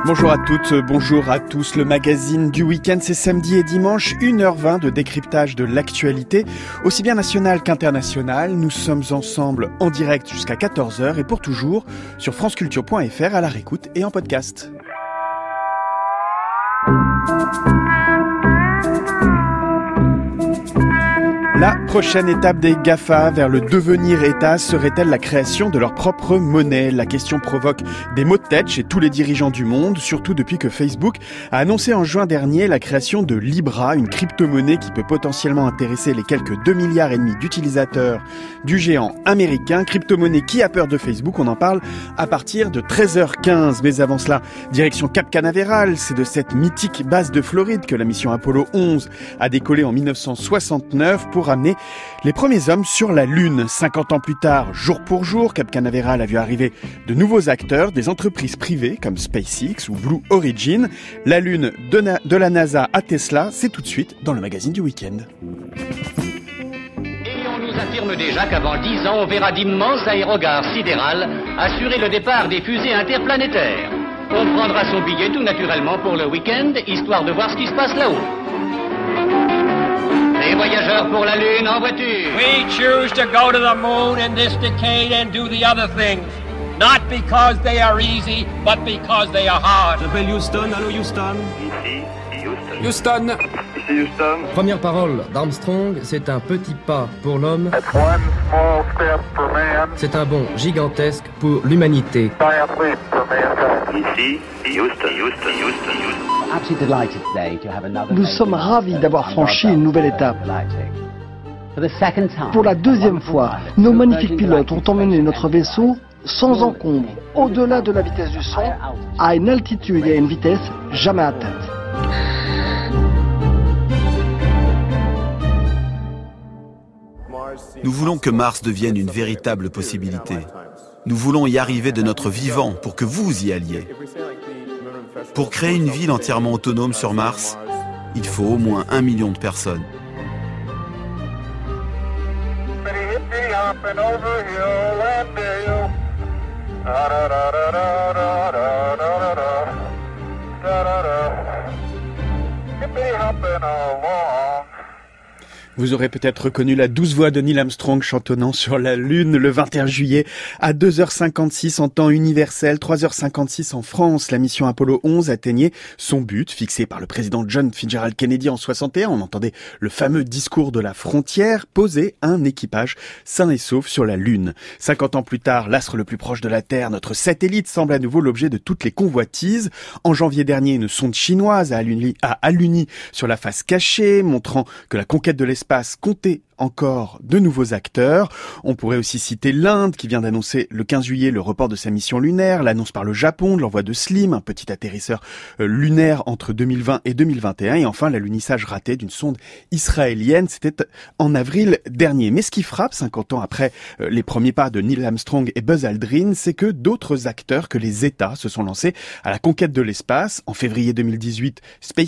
Bonjour à toutes, bonjour à tous. Le magazine du week-end, c'est samedi et dimanche, 1h20 de décryptage de l'actualité, aussi bien nationale qu'internationale. Nous sommes ensemble en direct jusqu'à 14h et pour toujours sur franceculture.fr à la réécoute et en podcast. La prochaine étape des GAFA vers le devenir État serait-elle la création de leur propre monnaie ? La question provoque des maux de tête chez tous les dirigeants du monde, surtout depuis que Facebook a annoncé en juin dernier la création de Libra, une crypto-monnaie qui peut potentiellement intéresser les quelques 2,5 milliards d'utilisateurs du géant américain. Crypto-monnaie qui a peur de Facebook, on en parle à partir de 13h15. Mais avant cela, direction Cap Canaveral, c'est de cette mythique base de Floride que la mission Apollo 11 a décollé en 1969 pour amener les premiers hommes sur la Lune. 50 ans plus tard, jour pour jour, Cap Canaveral a vu arriver de nouveaux acteurs, des entreprises privées comme SpaceX ou Blue Origin. La Lune de la NASA à Tesla, c'est tout de suite dans le magazine du week-end. Et on nous affirme déjà qu'avant 10 ans, on verra d'immenses aérogares sidérales assurer le départ des fusées interplanétaires. On prendra son billet tout naturellement pour le week-end, histoire de voir ce qui se passe là-haut. Les voyageurs pour la Lune en voiture. We choose to go to the moon in this decade and do the other things. Not because they are easy, but because they are hard. J'appelle Houston, allô Houston. Ici, Houston. Houston. Ici, Houston. Première parole d'Armstrong, c'est un petit pas pour l'homme. That's one small step for man. C'est un bond gigantesque pour l'humanité. Giant leap for mankind. Ici, Houston. Nous sommes ravis d'avoir franchi une nouvelle étape. Pour la deuxième fois, nos magnifiques pilotes ont emmené notre vaisseau sans encombre, au-delà de la vitesse du son, à une altitude et à une vitesse jamais atteintes. Nous voulons que Mars devienne une véritable possibilité. Nous voulons y arriver de notre vivant pour que vous y alliez. Pour créer une ville entièrement autonome sur Mars, il faut au moins 1 million de personnes. Vous aurez peut-être reconnu la douce voix de Neil Armstrong chantonnant sur la Lune le 21 juillet à 2h56 en temps universel, 3h56 en France. La mission Apollo 11 atteignait son but fixé par le président John Fitzgerald Kennedy en 61. On entendait le fameux discours de la frontière, poser un équipage sain et sauf sur la Lune. 50 ans plus tard, l'astre le plus proche de la Terre, notre satellite semble à nouveau l'objet de toutes les convoitises. En janvier dernier, une sonde chinoise a alluni sur la face cachée, montrant que la conquête de l'espace comptait encore de nouveaux acteurs. On pourrait aussi citer l'Inde qui vient d'annoncer le 15 juillet le report de sa mission lunaire, l'annonce par le Japon de l'envoi de Slim, un petit atterrisseur lunaire entre 2020 et 2021, et enfin l'alunissage raté d'une sonde israélienne, c'était en avril dernier. Mais ce qui frappe, 50 ans après les premiers pas de Neil Armstrong et Buzz Aldrin, c'est que d'autres acteurs que les États se sont lancés à la conquête de l'espace. En février 2018,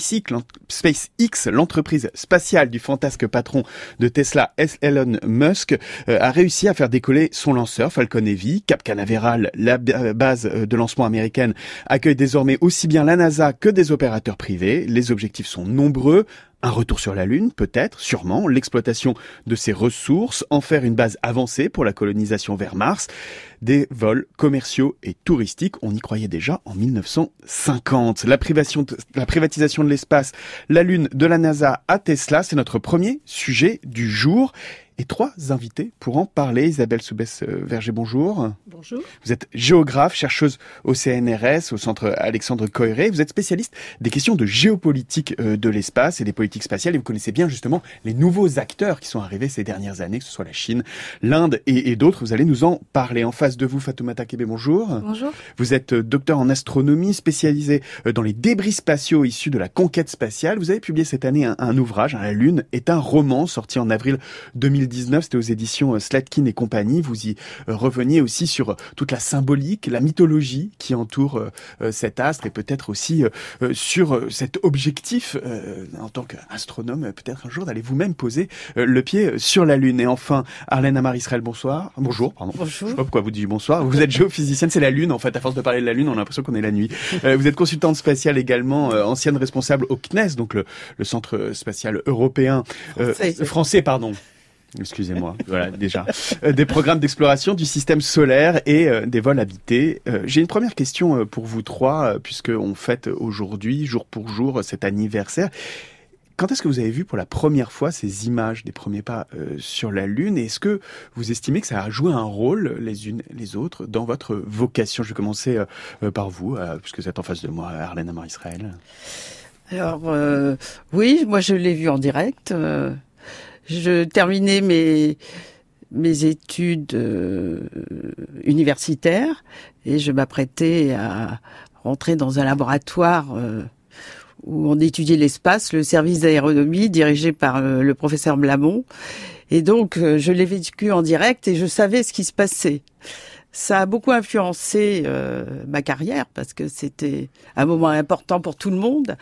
SpaceX, l'entreprise spatiale du fantasque patron de Tesla, Elon Musk, a réussi à faire décoller son lanceur Falcon Heavy. Cap Canaveral, la base de lancement américaine, accueille désormais aussi bien la NASA que des opérateurs privés. Les objectifs sont nombreux. Un retour sur la Lune, peut-être, sûrement, l'exploitation de ses ressources, en faire une base avancée pour la colonisation vers Mars, des vols commerciaux et touristiques, on y croyait déjà en 1950. La privatisation de l'espace, la Lune de la NASA à Tesla, c'est notre premier sujet du jour. Et 3 invités pour en parler. Isabelle Soubès-Verger, bonjour. Bonjour. Vous êtes géographe, chercheuse au CNRS, au centre Alexandre Coiré. Vous êtes spécialiste des questions de géopolitique de l'espace et des politiques spatiales. Et vous connaissez bien justement les nouveaux acteurs qui sont arrivés ces dernières années, que ce soit la Chine, l'Inde et d'autres. Vous allez nous en parler. En face de vous, Fatoumata Kébé, bonjour. Bonjour. Vous êtes docteur en astronomie, spécialisé dans les débris spatiaux issus de la conquête spatiale. Vous avez publié cette année un ouvrage, La Lune est un roman, sorti en avril 2010. 2019, c'était aux éditions Slatkin et compagnie. Vous y reveniez aussi sur toute la symbolique, la mythologie qui entoure cet astre et peut-être aussi sur cet objectif en tant qu'astronome, peut-être un jour d'aller vous-même poser le pied sur la Lune. Et enfin, Arlène Amar-Israël, bonsoir. Bonjour, pardon. Bonjour. Je sais pas pourquoi vous dites bonsoir. Vous êtes géophysicienne, c'est la Lune en fait. À force de parler de la Lune, on a l'impression qu'on est la nuit. Vous êtes consultante spatiale également, ancienne responsable au CNES, donc le Centre spatial européen français, pardon. Excusez-moi, voilà déjà. Des programmes d'exploration du système solaire et des vols habités. J'ai une première question pour vous trois, puisqu'on fête aujourd'hui, jour pour jour, cet anniversaire. Quand est-ce que vous avez vu pour la première fois ces images des premiers pas sur la Lune? Et est-ce que vous estimez que ça a joué un rôle, les unes les autres, dans votre vocation? Je vais commencer par vous, puisque vous êtes en face de moi, Arlène Amar-Israël. Alors, oui, moi je l'ai vu en direct. Je terminais mes études universitaires et je m'apprêtais à rentrer dans un laboratoire où on étudiait l'espace, le service d'aéronomie dirigé par le professeur Blamont. Et donc, je l'ai vécu en direct et je savais ce qui se passait. Ça a beaucoup influencé ma carrière parce que c'était un moment important pour tout le monde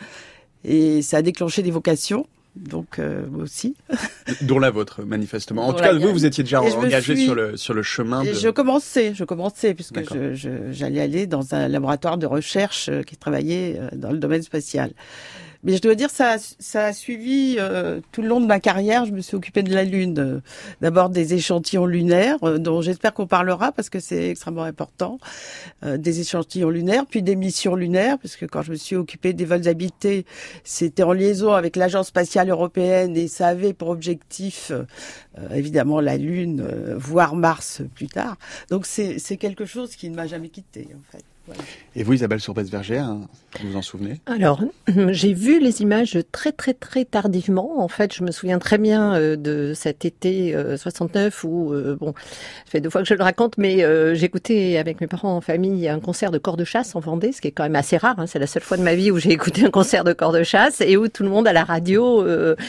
et ça a déclenché des vocations. Donc moi aussi. Dont la vôtre, manifestement. En tout cas, vous étiez déjà engagé sur le chemin. Je commençais puisque j'allais aller dans un laboratoire de recherche qui travaillait dans le domaine spatial. Mais je dois dire, ça a suivi tout le long de ma carrière. Je me suis occupée de la Lune. D'abord des échantillons lunaires, dont j'espère qu'on parlera parce que c'est extrêmement important. Des échantillons lunaires, puis des missions lunaires, parce que quand je me suis occupée des vols habités, c'était en liaison avec l'Agence spatiale européenne et ça avait pour objectif, évidemment, la Lune, voire Mars plus tard. Donc c'est quelque chose qui ne m'a jamais quittée, en fait. Voilà. Et vous, Isabelle Sourbès-Vergère, vous vous en souvenez? Alors, j'ai vu les images très très très tardivement. En fait, je me souviens très bien de cet été 69 où, bon, ça fait 2 fois que je le raconte, mais j'écoutais avec mes parents en famille un concert de corps de chasse en Vendée, ce qui est quand même assez rare. Hein. C'est la seule fois de ma vie où j'ai écouté un concert de corps de chasse et où tout le monde à la radio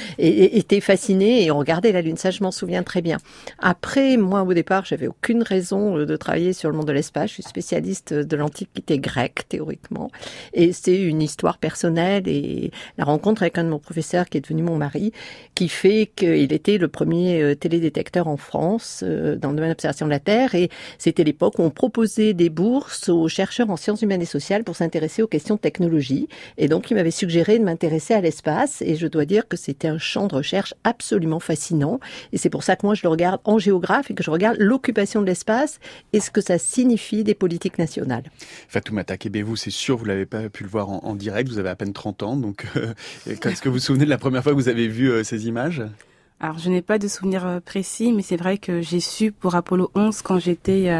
était fasciné et on regardait la Lune. Ça, je m'en souviens très bien. Après, moi, au départ, j'avais aucune raison de travailler sur le monde de l'espace. Je suis spécialiste de l'Antiquité grecque, théoriquement. Et c'est une histoire personnelle et la rencontre avec un de mon professeurs qui est devenu mon mari, qui fait qu'il était le premier télédétecteur en France dans le domaine de l'observation de la Terre. Et c'était l'époque où on proposait des bourses aux chercheurs en sciences humaines et sociales pour s'intéresser aux questions de technologie. Et donc, il m'avait suggéré de m'intéresser à l'espace. Et je dois dire que c'était un champ de recherche absolument fascinant. Et c'est pour ça que moi, je le regarde en géographe et que je regarde l'occupation de l'espace et ce que ça signifie des politiques nationales. Fatoumata Kébé, vous, c'est sûr, vous l'avez pas pu le voir en direct, vous avez à peine 30 ans, donc est-ce que vous vous souvenez de la première fois que vous avez vu ces images? Alors, je n'ai pas de souvenir précis, mais c'est vrai que j'ai su pour Apollo 11 quand j'étais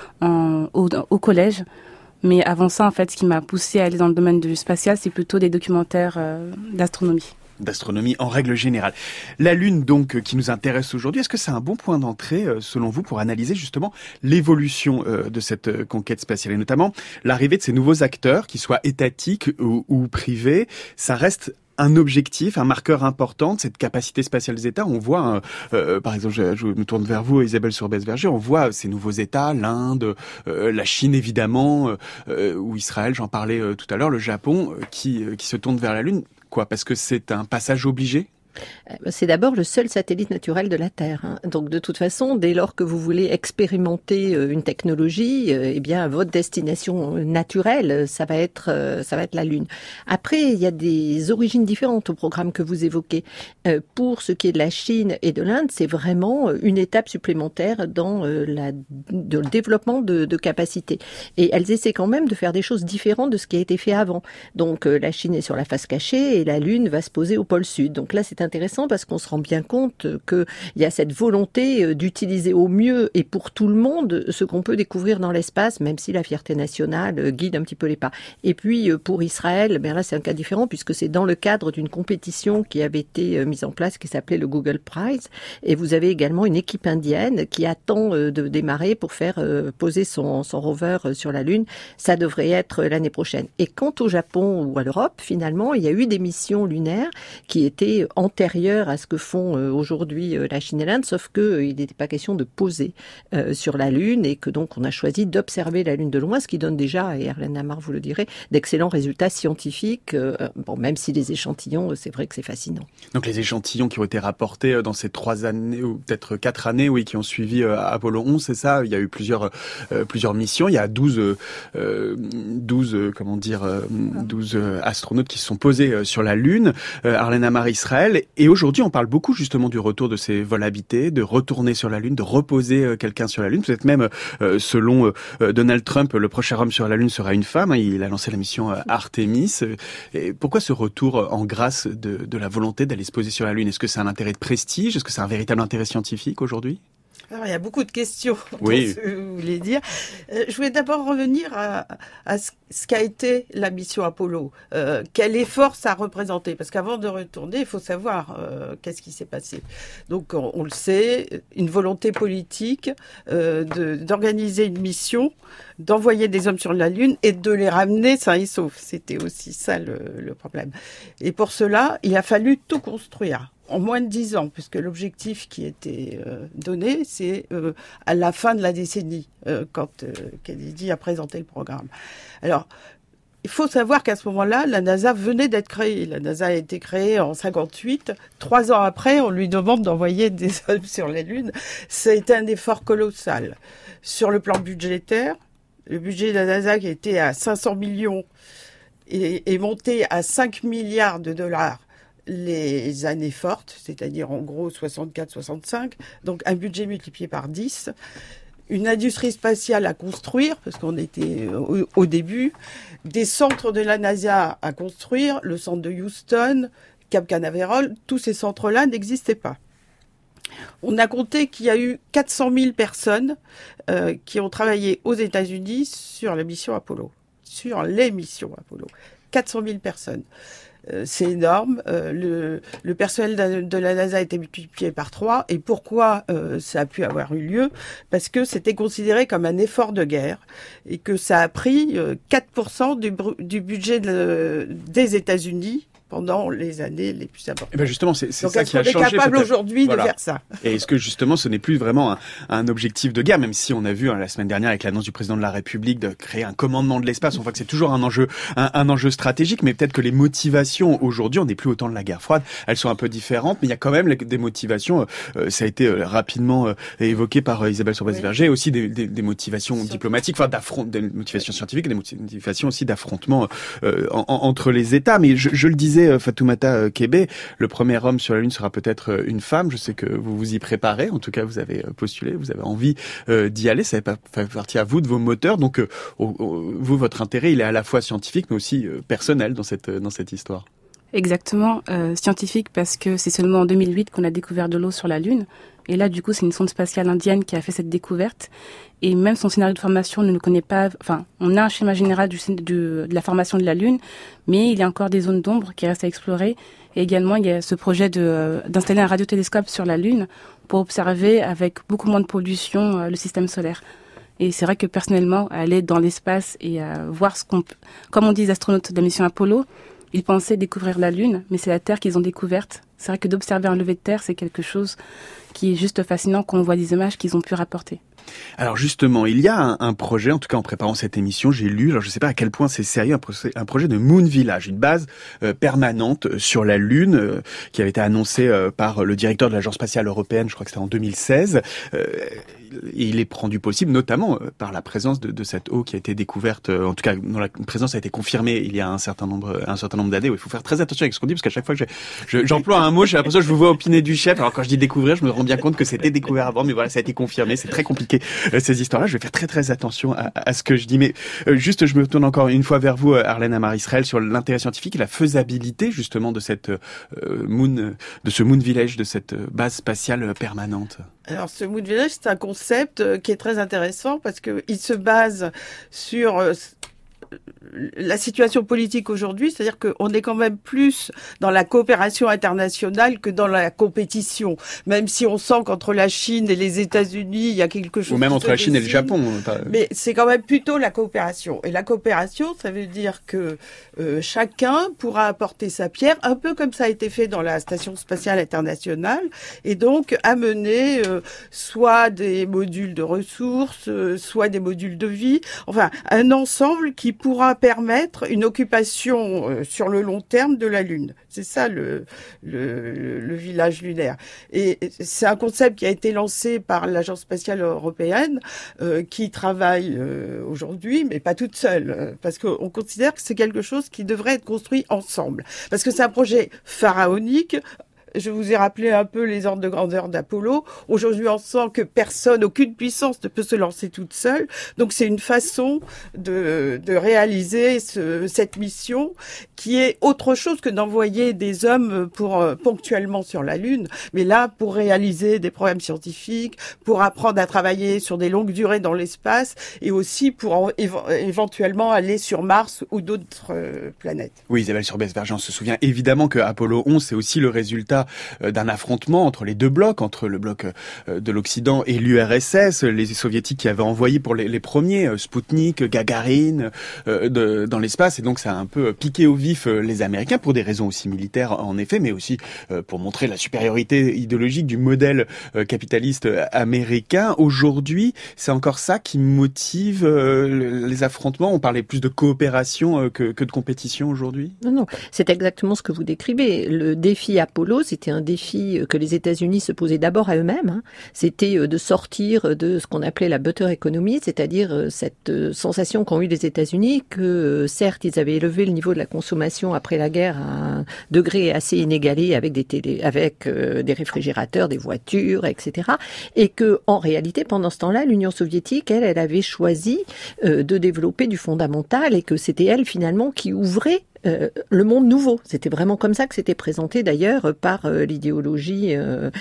au collège. Mais avant ça, en fait, ce qui m'a poussée à aller dans le domaine du spatial, c'est plutôt des documentaires d'astronomie. D'astronomie en règle générale. La Lune, donc, qui nous intéresse aujourd'hui, est-ce que c'est un bon point d'entrée, selon vous, pour analyser justement l'évolution de cette conquête spatiale et notamment l'arrivée de ces nouveaux acteurs, qu'ils soient étatiques ou privés? Ça reste un objectif, un marqueur important de cette capacité spatiale des États. On voit, par exemple, je me tourne vers vous, Isabelle Sourbès-Vergère, on voit ces nouveaux États, l'Inde, la Chine évidemment, ou Israël, j'en parlais tout à l'heure, le Japon, qui se tournent vers la Lune. Quoi, parce que c'est un passage obligé? C'est d'abord le seul satellite naturel de la Terre. Hein. Donc de toute façon, dès lors que vous voulez expérimenter une technologie, eh bien votre destination naturelle, ça va être la Lune. Après, il y a des origines différentes au programme que vous évoquez. Pour ce qui est de la Chine et de l'Inde, c'est vraiment une étape supplémentaire dans le développement de capacités. Et elles essaient quand même de faire des choses différentes de ce qui a été fait avant. Donc la Chine est sur la face cachée et la Lune va se poser au pôle sud. Donc là, c'est intéressant parce qu'on se rend bien compte qu'il y a cette volonté d'utiliser au mieux et pour tout le monde ce qu'on peut découvrir dans l'espace, même si la fierté nationale guide un petit peu les pas. Et puis pour Israël, ben là c'est un cas différent puisque c'est dans le cadre d'une compétition qui avait été mise en place qui s'appelait le Google Prize. Et vous avez également une équipe indienne qui attend de démarrer pour faire poser son rover sur la Lune. Ça devrait être l'année prochaine. Et quant au Japon ou à l'Europe, finalement, il y a eu des missions lunaires qui étaient antérieure à ce que font aujourd'hui la Chine et l'Inde, sauf qu'il n'était pas question de poser sur la Lune et que donc on a choisi d'observer la Lune de loin, ce qui donne déjà, et Arlène Lamar vous le dirait, d'excellents résultats scientifiques, même si les échantillons, c'est vrai que c'est fascinant. Donc les échantillons qui ont été rapportés dans ces 3 années, ou peut-être 4 années, qui ont suivi Apollo 11, c'est ça? Il y a eu plusieurs missions, il y a 12 astronautes qui se sont posés sur la Lune, Arlène Lamar Israël, et aujourd'hui on parle beaucoup justement du retour de ces vols habités, de retourner sur la Lune, de reposer quelqu'un sur la Lune, peut-être même selon Donald Trump, le prochain homme sur la Lune sera une femme, il a lancé la mission Artemis. Et pourquoi ce retour en grâce de la volonté d'aller se poser sur la Lune? Est-ce que c'est un intérêt de prestige? Est-ce que c'est un véritable intérêt scientifique aujourd'hui? Alors, il y a beaucoup de questions dans ce que vous voulez dire. Je voulais d'abord revenir à ce qu'a été la mission Apollo. Quel effort ça a représenté? Parce qu'avant de retourner, il faut savoir qu'est-ce qui s'est passé. Donc, on le sait, une volonté politique d'organiser une mission, d'envoyer des hommes sur la Lune et de les ramener sains et saufs. C'était aussi ça le problème. Et pour cela, il a fallu tout construire. En moins de 10 ans, puisque l'objectif qui était donné, c'est à la fin de la décennie, quand Kennedy a présenté le programme. Alors, il faut savoir qu'à ce moment-là, la NASA venait d'être créée. La NASA a été créée en 58. 3 ans après, on lui demande d'envoyer des hommes sur la Lune. Ça a été un effort colossal. Sur le plan budgétaire, le budget de la NASA qui était à 500 millions est monté à 5 milliards de dollars les années fortes, c'est-à-dire en gros 64-65, donc un budget multiplié par 10, une industrie spatiale à construire, parce qu'on était au début, des centres de la NASA à construire, le centre de Houston, Cap Canaveral, tous ces centres-là n'existaient pas. On a compté qu'il y a eu 400 000 personnes qui ont travaillé aux États-Unis sur la mission Apollo, sur les missions Apollo. 400 000 personnes. C'est énorme. Le personnel de la NASA a été multiplié par 3. Et pourquoi ça a pu avoir eu lieu? Parce que c'était considéré comme un effort de guerre et que ça a pris 4% du budget des États-Unis pendant les années les plus importantes. Et ben justement, c'est donc, ça qui a changé. Donc, est-ce qu'on est capable aujourd'hui de faire ça? Et est-ce que justement, ce n'est plus vraiment un objectif de guerre, même si on a vu la semaine dernière avec l'annonce du président de la République de créer un commandement de l'espace, on voit que c'est toujours un enjeu stratégique, mais peut-être que les motivations aujourd'hui, on n'est plus au temps de la guerre froide, elles sont un peu différentes, mais il y a quand même des motivations, ça a été rapidement évoqué par Isabelle Sorbès-Verger, aussi des motivations diplomatiques, des motivations scientifiques, des motivations aussi d'affrontement entre les États. Mais je le disais, Fatoumata Kébé, le premier homme sur la Lune sera peut-être une femme. Je sais que vous vous y préparez. En tout cas, vous avez postulé, vous avez envie d'y aller. Ça fait partie à vous de vos moteurs. Donc, vous, votre intérêt, il est à la fois scientifique, mais aussi personnel dans cette histoire. Exactement, scientifique parce que c'est seulement en 2008 qu'on a découvert de l'eau sur la Lune. Et là, du coup, c'est une sonde spatiale indienne qui a fait cette découverte. Et même son scénario de formation ne le connaît pas. Enfin, on a un schéma général de la formation de la Lune, mais il y a encore des zones d'ombre qui restent à explorer. Et également, il y a ce projet d'installer un radiotélescope sur la Lune pour observer avec beaucoup moins de pollution le système solaire. Et c'est vrai que personnellement, aller dans l'espace et voir comme on dit les astronautes de la mission Apollo, ils pensaient découvrir la Lune, mais c'est la Terre qu'ils ont découverte. C'est vrai que d'observer un lever de Terre, c'est quelque chose qui est juste fascinant quand on voit des images qu'ils ont pu rapporter. Alors justement, il y a un projet, en tout cas en préparant cette émission, j'ai lu, alors je ne sais pas à quel point c'est sérieux, un projet de Moon Village, une base permanente sur la Lune, qui avait été annoncé par le directeur de l'Agence spatiale européenne, je crois que c'était en 2016. Et il est rendu possible notamment par la présence de cette eau qui a été découverte, en tout cas dont la présence a été confirmée il y a un certain nombre d'années. Il faut faire très attention avec ce qu'on dit, parce qu'à chaque fois que j'emploie un mot, j'ai l'impression que je vous vois opiner du chef. Alors quand je dis découvrir, je me rends bien compte que c'était découvert avant, mais voilà, ça a été confirmé. C'est très compliqué ces histoires-là. Je vais faire très très attention à ce que je dis. Mais juste, je me tourne encore une fois vers vous, Arlène Lamar Israël, sur l'intérêt scientifique et la faisabilité justement de cette de ce Moon Village, de cette base spatiale permanente. Alors, ce Moon Village, c'est un concept qui est très intéressant parce que il se base sur la situation politique aujourd'hui, c'est-à-dire qu'on est quand même plus dans la coopération internationale que dans la compétition. Même si on sent qu'entre la Chine et les États-Unis, il y a quelque chose. Ou même entre la Chine et le Japon. Mais c'est quand même plutôt la coopération. Et la coopération, ça veut dire que chacun pourra apporter sa pierre, un peu comme ça a été fait dans la Station spatiale internationale, et donc amener soit des modules de ressources, soit des modules de vie, enfin un ensemble qui pourra permettre une occupation sur le long terme de la Lune. C'est ça le village lunaire. Et c'est un concept qui a été lancé par l'Agence spatiale européenne, qui travaille aujourd'hui, mais pas toute seule, parce qu'on considère que c'est quelque chose qui devrait être construit ensemble. Parce que c'est un projet pharaonique. Je vous ai rappelé un peu les ordres de grandeur d'Apollo. Aujourd'hui, on sent que personne, aucune puissance ne peut se lancer toute seule. Donc, c'est une façon de réaliser cette mission qui est autre chose que d'envoyer des hommes ponctuellement sur la Lune. Mais là, pour réaliser des problèmes scientifiques, pour apprendre à travailler sur des longues durées dans l'espace et aussi pour éventuellement aller sur Mars ou d'autres planètes. Oui, Isabelle Surbès-Vergent se souvient évidemment que Apollo 11, c'est aussi le résultat d'un affrontement entre les deux blocs, entre le bloc de l'Occident et l'URSS, les soviétiques qui avaient envoyé pour les premiers Spoutnik, Gagarine dans l'espace, et donc ça a un peu piqué au vif les Américains pour des raisons aussi militaires en effet, mais aussi pour montrer la supériorité idéologique du modèle capitaliste américain. Aujourd'hui, c'est encore ça qui motive les affrontements. On parlait plus de coopération que de compétition aujourd'hui. Non, c'est exactement ce que vous décrivez. Le défi Apollo, c'était un défi que les États-Unis se posaient d'abord à eux-mêmes. C'était de sortir de ce qu'on appelait la butter economy, c'est-à-dire cette sensation qu'ont eu les États-Unis que certes ils avaient élevé le niveau de la consommation après la guerre à un degré assez inégalé avec des réfrigérateurs, des voitures, etc. Et que en réalité, pendant ce temps-là, l'Union soviétique, elle avait choisi de développer du fondamental et que c'était elle finalement qui ouvrait le monde nouveau. C'était vraiment comme ça que c'était présenté d'ailleurs par l'idéologie,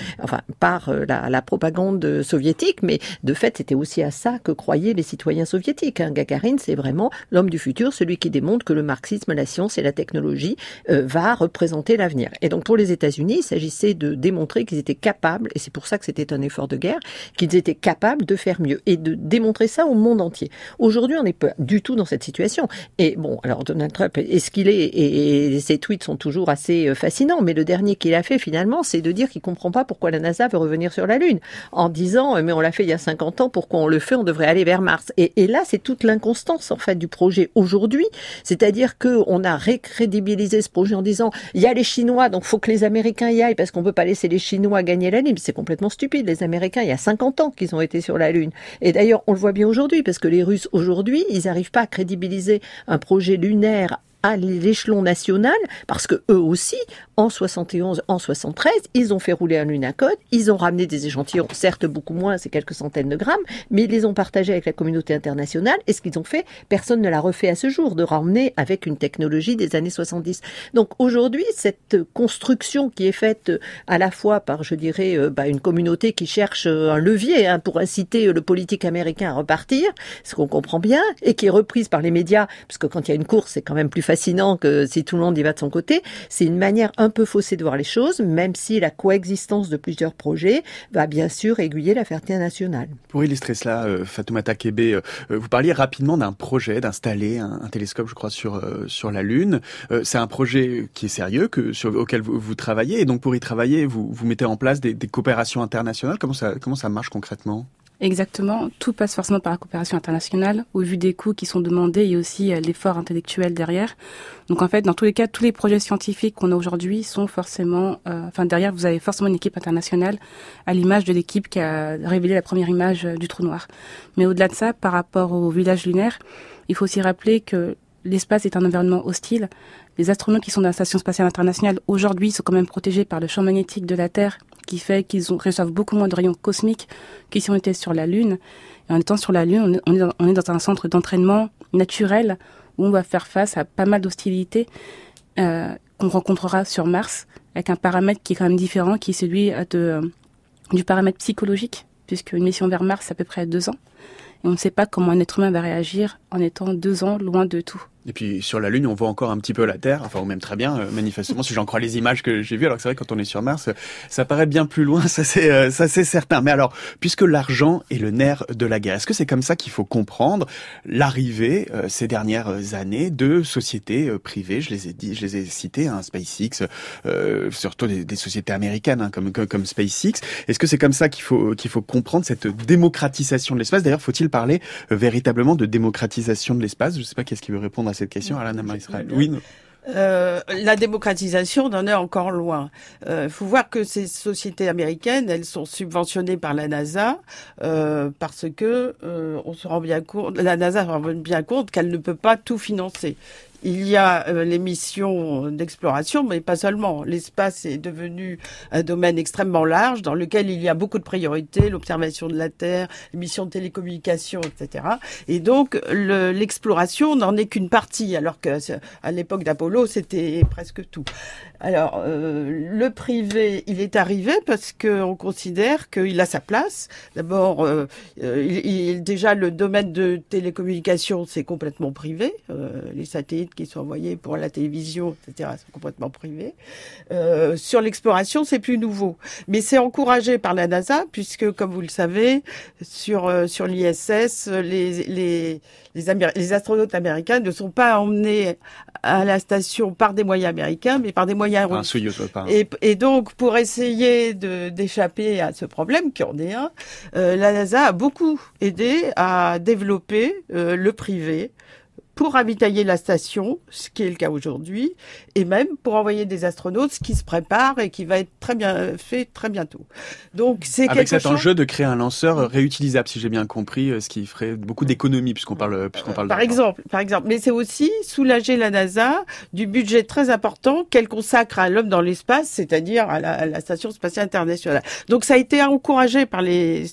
par la propagande soviétique, mais de fait c'était aussi à ça que croyaient les citoyens soviétiques. Gagarine, c'est vraiment l'homme du futur, celui qui démontre que le marxisme, la science et la technologie va représenter l'avenir. Et donc pour les États-Unis, il s'agissait de démontrer qu'ils étaient capables, et c'est pour ça que c'était un effort de guerre, qu'ils étaient capables de faire mieux et de démontrer ça au monde entier. Aujourd'hui, on n'est pas du tout dans cette situation. Et bon, alors Donald Trump, est-ce qu'il est et ses tweets sont toujours assez fascinants, mais le dernier qu'il a fait finalement, c'est de dire qu'il comprend pas pourquoi la NASA veut revenir sur la Lune, en disant mais on l'a fait il y a 50 ans, pourquoi on le fait, on devrait aller vers Mars. Et là, c'est toute l'inconstance en fait du projet aujourd'hui, c'est-à-dire que on a récrédibilisé ce projet en disant il y a les Chinois, donc faut que les Américains y aillent parce qu'on peut pas laisser les Chinois gagner la Lune. C'est complètement stupide. Les Américains, il y a 50 ans qu'ils ont été sur la Lune. Et d'ailleurs, on le voit bien aujourd'hui parce que les Russes aujourd'hui, ils n'arrivent pas à crédibiliser un projet lunaire à l'échelon national, parce que eux aussi, en 71, en 73, ils ont fait rouler un lunacode, ils ont ramené des échantillons, certes beaucoup moins, c'est quelques centaines de grammes, mais ils les ont partagés avec la communauté internationale, et ce qu'ils ont fait, personne ne l'a refait à ce jour, de ramener avec une technologie des années 70. Donc aujourd'hui, cette construction qui est faite à la fois par, je dirais, une communauté qui cherche un levier pour inciter le politique américain à repartir, ce qu'on comprend bien, et qui est reprise par les médias, parce que quand il y a une course, c'est quand même plus fascinant que si tout le monde y va de son côté. C'est une manière un peu faussée de voir les choses, même si la coexistence de plusieurs projets va bien sûr aiguiller la fierté nationale. Pour illustrer cela, Fatoumata Kébé, vous parliez rapidement d'un projet d'installer un télescope, je crois, sur la Lune. C'est un projet qui est sérieux, auquel vous travaillez, et donc pour y travailler, vous mettez en place des coopérations internationales. Comment ça marche concrètement ? Exactement, tout passe forcément par la coopération internationale, au vu des coûts qui sont demandés et aussi l'effort intellectuel derrière. Donc en fait, dans tous les cas, tous les projets scientifiques qu'on a aujourd'hui sont forcément, derrière, vous avez forcément une équipe internationale, à l'image de l'équipe qui a révélé la première image du trou noir. Mais au-delà de ça, par rapport au village lunaire, il faut aussi rappeler que l'espace est un environnement hostile. Les astronautes qui sont dans la Station spatiale internationale aujourd'hui sont quand même protégés par le champ magnétique de la Terre, qui fait qu'ils reçoivent beaucoup moins de rayons cosmiques que si on était sur la Lune. Et en étant sur la Lune, on est dans un centre d'entraînement naturel où on va faire face à pas mal d'hostilités qu'on rencontrera sur Mars, avec un paramètre qui est quand même différent, qui est celui du paramètre psychologique, puisqu'une mission vers Mars, c'est à peu près 2 ans. Et on ne sait pas comment un être humain va réagir en étant 2 ans loin de tout. Et puis sur la Lune, on voit encore un petit peu la Terre, enfin ou même très bien, manifestement, si j'en crois les images que j'ai vues. Alors que c'est vrai, quand on est sur Mars, ça paraît bien plus loin, ça c'est certain. Mais alors, puisque l'argent est le nerf de la guerre, est-ce que c'est comme ça qu'il faut comprendre l'arrivée ces dernières années de sociétés privées? Je les ai citées, hein, SpaceX, surtout des sociétés américaines, hein, comme SpaceX. Est-ce que c'est comme ça qu'il faut comprendre cette démocratisation de l'espace? D'ailleurs, faut-il parler véritablement de démocratisation de l'espace? Je ne sais pas qui est-ce qui veut répondre à cette question. Alain Ama-Israël. Oui. La démocratisation n'en est encore loin. Faut voir que ces sociétés américaines, elles sont subventionnées par la NASA parce que on se rend bien compte, la NASA se rend bien compte qu'elle ne peut pas tout financer. Il y a les missions d'exploration, mais pas seulement. L'espace est devenu un domaine extrêmement large dans lequel il y a beaucoup de priorités, l'observation de la Terre, les missions de télécommunication, etc. Et donc, l'exploration n'en est qu'une partie, alors qu'à l'époque d'Apollo, c'était presque tout. Alors, le privé, il est arrivé parce qu'on considère qu'il a sa place. D'abord, déjà, le domaine de télécommunication, c'est complètement privé. Les satellites qui sont envoyés pour la télévision, etc., sont complètement privés. Sur l'exploration, c'est plus nouveau. Mais c'est encouragé par la NASA, puisque, comme vous le savez, sur l'ISS, les astronautes américains ne sont pas emmenés à la station par des moyens américains, mais par des moyens russes. Et donc, pour essayer d'échapper à ce problème, qui en est un, la NASA a beaucoup aidé à développer le privé pour ravitailler la station, ce qui est le cas aujourd'hui, et même pour envoyer des astronautes, ce qui se prépare et qui va être très bien fait très bientôt. Donc c'est avec cet enjeu de créer un lanceur réutilisable, si j'ai bien compris, ce qui ferait beaucoup d'économies puisqu'on parle par exemple. Mais c'est aussi soulager la NASA du budget très important qu'elle consacre à l'homme dans l'espace, c'est-à-dire à la station spatiale internationale. Donc ça a été encouragé par les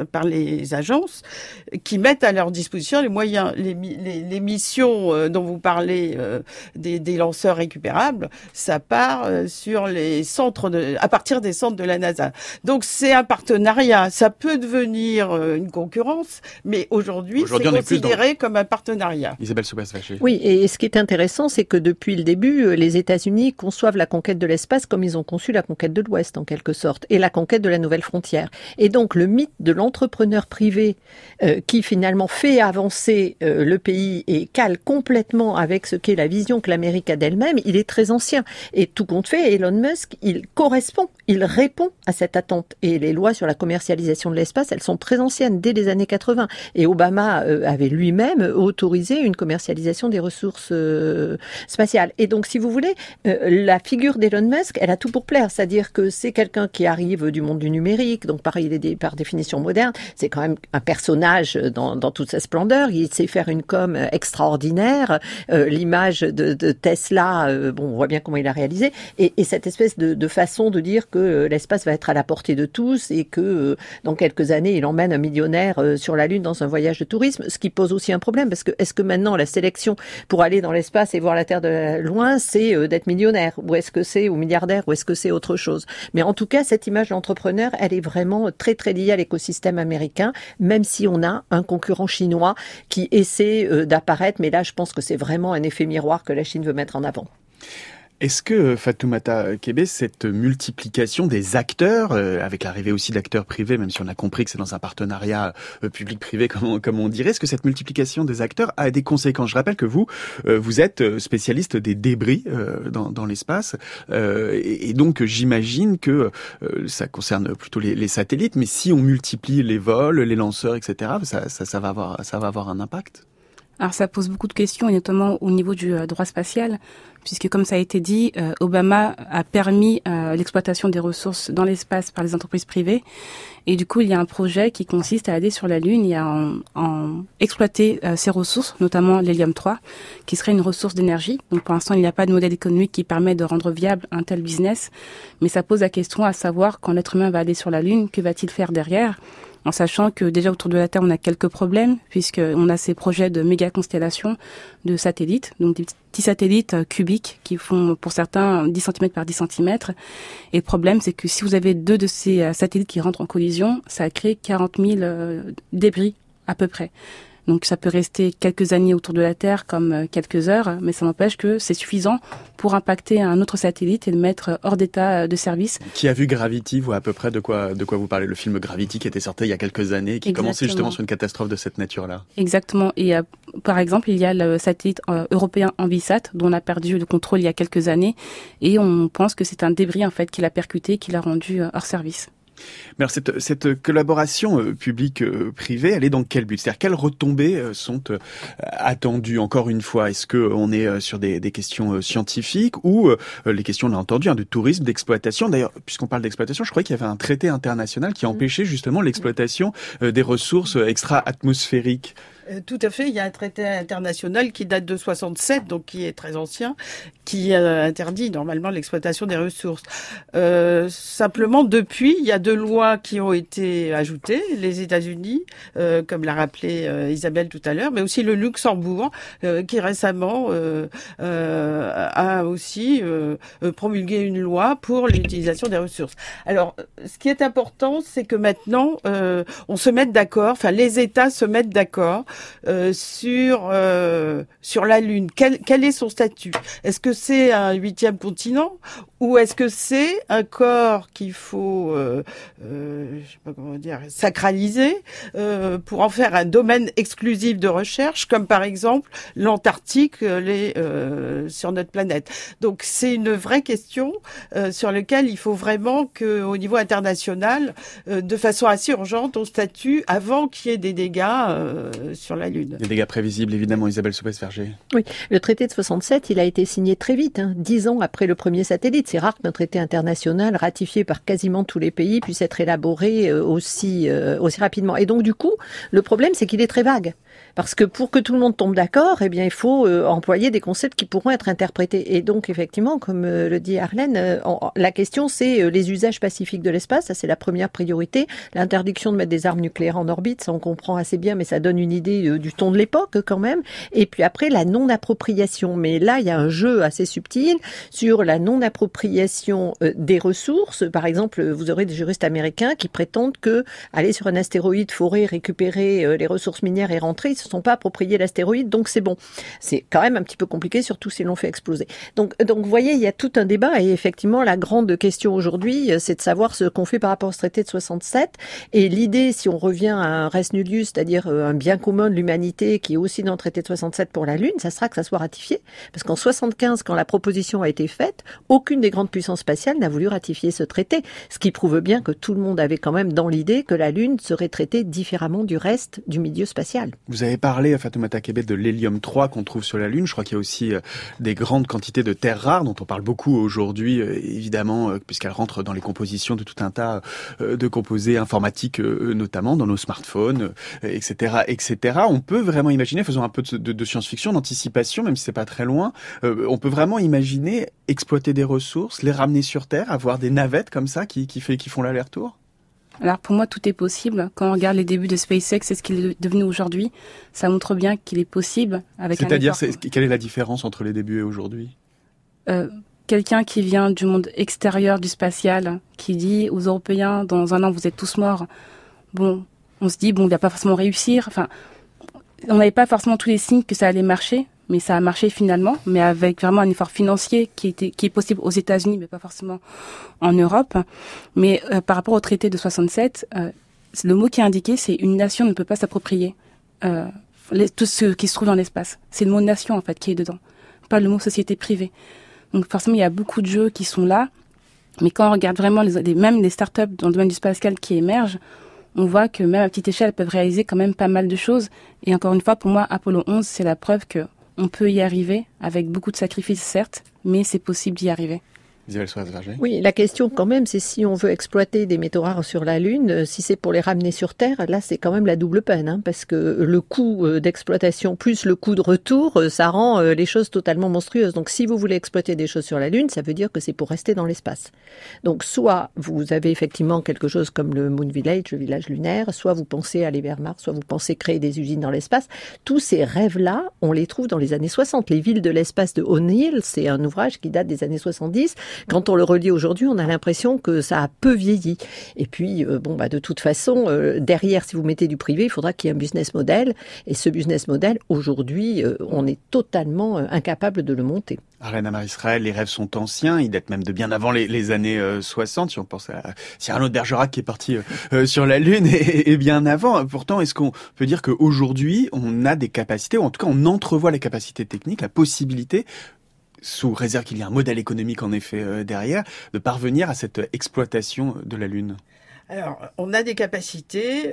agences qui mettent à leur disposition les moyens, les missions dont vous parlez, des lanceurs récupérables, ça part sur les centres à partir des centres de la NASA. Donc c'est un partenariat. Ça peut devenir une concurrence, mais aujourd'hui c'est considéré comme un partenariat. Isabelle Soubas-Vaché. Oui, et ce qui est intéressant, c'est que depuis le début, les États-Unis conçoivent la conquête de l'espace comme ils ont conçu la conquête de l'Ouest, en quelque sorte, et la conquête de la nouvelle frontière. Et donc le mythe de l'entrepreneur privé qui finalement fait avancer le pays et cale complètement avec ce qu'est la vision que l'Amérique a d'elle-même, il est très ancien. Et tout compte fait, Elon Musk, il correspond, il répond à cette attente. Et les lois sur la commercialisation de l'espace, elles sont très anciennes, dès les années 80. Et Obama avait lui-même autorisé une commercialisation des ressources spatiales. Et donc, si vous voulez, la figure d'Elon Musk, elle a tout pour plaire. C'est-à-dire que c'est quelqu'un qui arrive du monde du numérique, donc pareil, il est par définition moderne. C'est quand même un personnage dans toute sa splendeur. Il sait faire une com extraordinaire. L'image de Tesla, on voit bien comment il a réalisé. Et cette espèce de façon de dire que l'espace va être à la portée de tous et que dans quelques années, il emmène un millionnaire sur la Lune dans un voyage de tourisme, ce qui pose aussi un problème, parce que est-ce que maintenant la sélection pour aller dans l'espace et voir la Terre de loin, c'est d'être millionnaire, ou est-ce que c'est ou milliardaire, ou est-ce que c'est autre chose? Mais en tout cas, cette image d'entrepreneur, elle est vraiment très très liée à l'écosystème américain, même si on a un concurrent chinois qui essaie d'apparaître, mais là je pense que c'est vraiment un effet miroir que la Chine veut mettre en avant. Est-ce que, Fatoumata Kébé, cette multiplication des acteurs, avec l'arrivée aussi d'acteurs privés, même si on a compris que c'est dans un partenariat public-privé, comme on dirait, est-ce que cette multiplication des acteurs a des conséquences? Je rappelle que vous êtes spécialiste des débris dans l'espace, et donc j'imagine que ça concerne plutôt les satellites, mais si on multiplie les vols, les lanceurs, etc., ça va avoir un impact? Alors ça pose beaucoup de questions, et notamment au niveau du droit spatial, puisque comme ça a été dit, Obama a permis l'exploitation des ressources dans l'espace par les entreprises privées. Et du coup, il y a un projet qui consiste à aller sur la Lune et à exploiter ces ressources, notamment l'hélium-3, qui serait une ressource d'énergie. Donc pour l'instant, il n'y a pas de modèle économique qui permet de rendre viable un tel business. Mais ça pose la question à savoir, quand l'être humain va aller sur la Lune, que va-t-il faire derrière ? En sachant que déjà autour de la Terre, on a quelques problèmes, puisqu'on a ces projets de méga-constellations de satellites, donc des petits satellites cubiques qui font pour certains 10 cm par 10 cm. Et le problème, c'est que si vous avez 2 de ces satellites qui rentrent en collision, ça crée 40 000 débris à peu près. Donc ça peut rester quelques années autour de la Terre comme quelques heures, mais ça n'empêche que c'est suffisant pour impacter un autre satellite et le mettre hors d'état de service. Qui a vu Gravity voit à peu près de quoi vous parlez, le film Gravity qui était sorti il y a quelques années, qui commençait justement sur une catastrophe de cette nature-là. Exactement. Et par exemple, il y a le satellite européen Envisat dont on a perdu le contrôle il y a quelques années et on pense que c'est un débris en fait qui l'a percuté, qui l'a rendu hors service. Mais alors cette collaboration publique-privée, elle est dans quel but ? C'est-à-dire quelles retombées sont attendues encore une fois ? Est-ce que on est sur des questions scientifiques ou les questions, on l'a entendu, de tourisme, d'exploitation ? D'ailleurs, puisqu'on parle d'exploitation, je croyais qu'il y avait un traité international qui empêchait justement l'exploitation des ressources extra-atmosphériques. Tout à fait. Il y a un traité international qui date de 67, donc qui est très ancien, qui interdit normalement l'exploitation des ressources. Simplement, depuis, il y a 2 lois qui ont été ajoutées. Les États-Unis, comme l'a rappelé Isabelle tout à l'heure, mais aussi le Luxembourg, qui récemment a aussi promulgué une loi pour l'utilisation des ressources. Alors, ce qui est important, c'est que maintenant, on se mette d'accord, enfin, les États se mettent d'accord sur la Lune. Quel est son statut ? Est-ce que c'est un 8e continent ou est-ce que c'est un corps qu'il faut je sais pas comment dire, sacraliser pour en faire un domaine exclusif de recherche, comme par exemple l'Antarctique sur notre planète. Donc c'est une vraie question sur laquelle il faut vraiment qu'au niveau international, de façon assez urgente, on statue avant qu'il y ait des dégâts sur la Lune. Des dégâts prévisibles, évidemment, Isabelle Soupès-Verger. Oui, le traité de 67, il a été signé très vite, 10 ans après le premier satellite. C'est rare qu'un traité international ratifié par quasiment tous les pays puisse être élaboré aussi rapidement. Et donc, du coup, le problème, c'est qu'il est très vague. Parce que pour que tout le monde tombe d'accord, eh bien, il faut employer des concepts qui pourront être interprétés. Et donc, effectivement, comme le dit Arlène, la question, c'est les usages pacifiques de l'espace. Ça, c'est la première priorité. L'interdiction de mettre des armes nucléaires en orbite, ça, on comprend assez bien, mais ça donne une idée du ton de l'époque, quand même. Et puis après, la non-appropriation. Mais là, il y a un jeu assez subtil sur la non-appropriation des ressources. Par exemple, vous aurez des juristes américains qui prétendent que aller sur un astéroïde, forer, récupérer les ressources minières et rentrer, ils se sont pas appropriés l'astéroïde, donc c'est bon. C'est quand même un petit peu compliqué, surtout si l'on fait exploser. Donc, vous voyez, il y a tout un débat et effectivement, la grande question aujourd'hui, c'est de savoir ce qu'on fait par rapport au traité de 67. Et l'idée, si on revient à un res nullius, c'est-à-dire un bien commun de l'humanité qui est aussi dans le traité de 67 pour la Lune, ça sera que ça soit ratifié. Parce qu'en 75, quand la proposition a été faite, aucune des grandes puissances spatiales n'a voulu ratifier ce traité. Ce qui prouve bien que tout le monde avait quand même dans l'idée que la Lune serait traitée différemment du reste du milieu spatial. Vous avez parlé, Fatoumata Kébé, de l'hélium 3 qu'on trouve sur la Lune. Je crois qu'il y a aussi des grandes quantités de terres rares dont on parle beaucoup aujourd'hui, évidemment, puisqu'elles rentrent dans les compositions de tout un tas de composés informatiques, notamment dans nos smartphones, etc., etc. On peut vraiment imaginer, faisons un peu de science-fiction, d'anticipation, même si c'est pas très loin, on peut vraiment imaginer exploiter des ressources, les ramener sur Terre, avoir des navettes comme ça qui font l'aller-retour. Alors pour moi, tout est possible. Quand on regarde les débuts de SpaceX et ce qu'il est devenu aujourd'hui, ça montre bien qu'il est possible. C'est-à-dire, quelle est la différence entre les débuts et aujourd'hui ? Quelqu'un qui vient du monde extérieur du spatial, qui dit aux Européens, dans 1 an, vous êtes tous morts. Bon, on se dit, il va pas forcément réussir. Enfin, on n'avait pas forcément tous les signes que ça allait marcher. Mais ça a marché finalement, mais avec vraiment un effort financier qui est possible aux États-Unis, mais pas forcément en Europe. Mais par rapport au traité de 67, le mot qui est indiqué, c'est une nation ne peut pas s'approprier tout ce qui se trouve dans l'espace. C'est le mot nation en fait qui est dedans, pas le mot société privée. Donc forcément, il y a beaucoup de jeux qui sont là, mais quand on regarde vraiment même les startups dans le domaine du spatial qui émergent, on voit que même à petite échelle, elles peuvent réaliser quand même pas mal de choses. Et encore une fois, pour moi, Apollo 11, c'est la preuve que on peut y arriver, avec beaucoup de sacrifices certes, mais c'est possible d'y arriver. Isabelle Soupès-Verger. Oui, la question quand même, c'est si on veut exploiter des métaux rares sur la Lune, si c'est pour les ramener sur Terre, là c'est quand même la double peine, parce que le coût d'exploitation plus le coût de retour, ça rend les choses totalement monstrueuses. Donc si vous voulez exploiter des choses sur la Lune, ça veut dire que c'est pour rester dans l'espace. Donc soit vous avez effectivement quelque chose comme le Moon Village, le village lunaire, soit vous pensez aller vers Mars, soit vous pensez créer des usines dans l'espace. Tous ces rêves-là, on les trouve dans les années 60. Les villes de l'espace de O'Neill, c'est un ouvrage qui date des années 70, Quand on le relit aujourd'hui, on a l'impression que ça a peu vieilli. Et puis, de toute façon, derrière, si vous mettez du privé, il faudra qu'il y ait un business model. Et ce business model, aujourd'hui, on est totalement incapable de le monter. Arlène Amar-Israël, les rêves sont anciens, ils datent même de bien avant les années 60, si on pense à Cyrano de Bergerac qui est parti sur la Lune et bien avant. Pourtant, est-ce qu'on peut dire qu'aujourd'hui, on a des capacités, ou en tout cas on entrevoit les capacités techniques, la possibilité, sous réserve qu'il y ait un modèle économique en effet derrière, de parvenir à cette exploitation de la Lune? Alors, on a des capacités.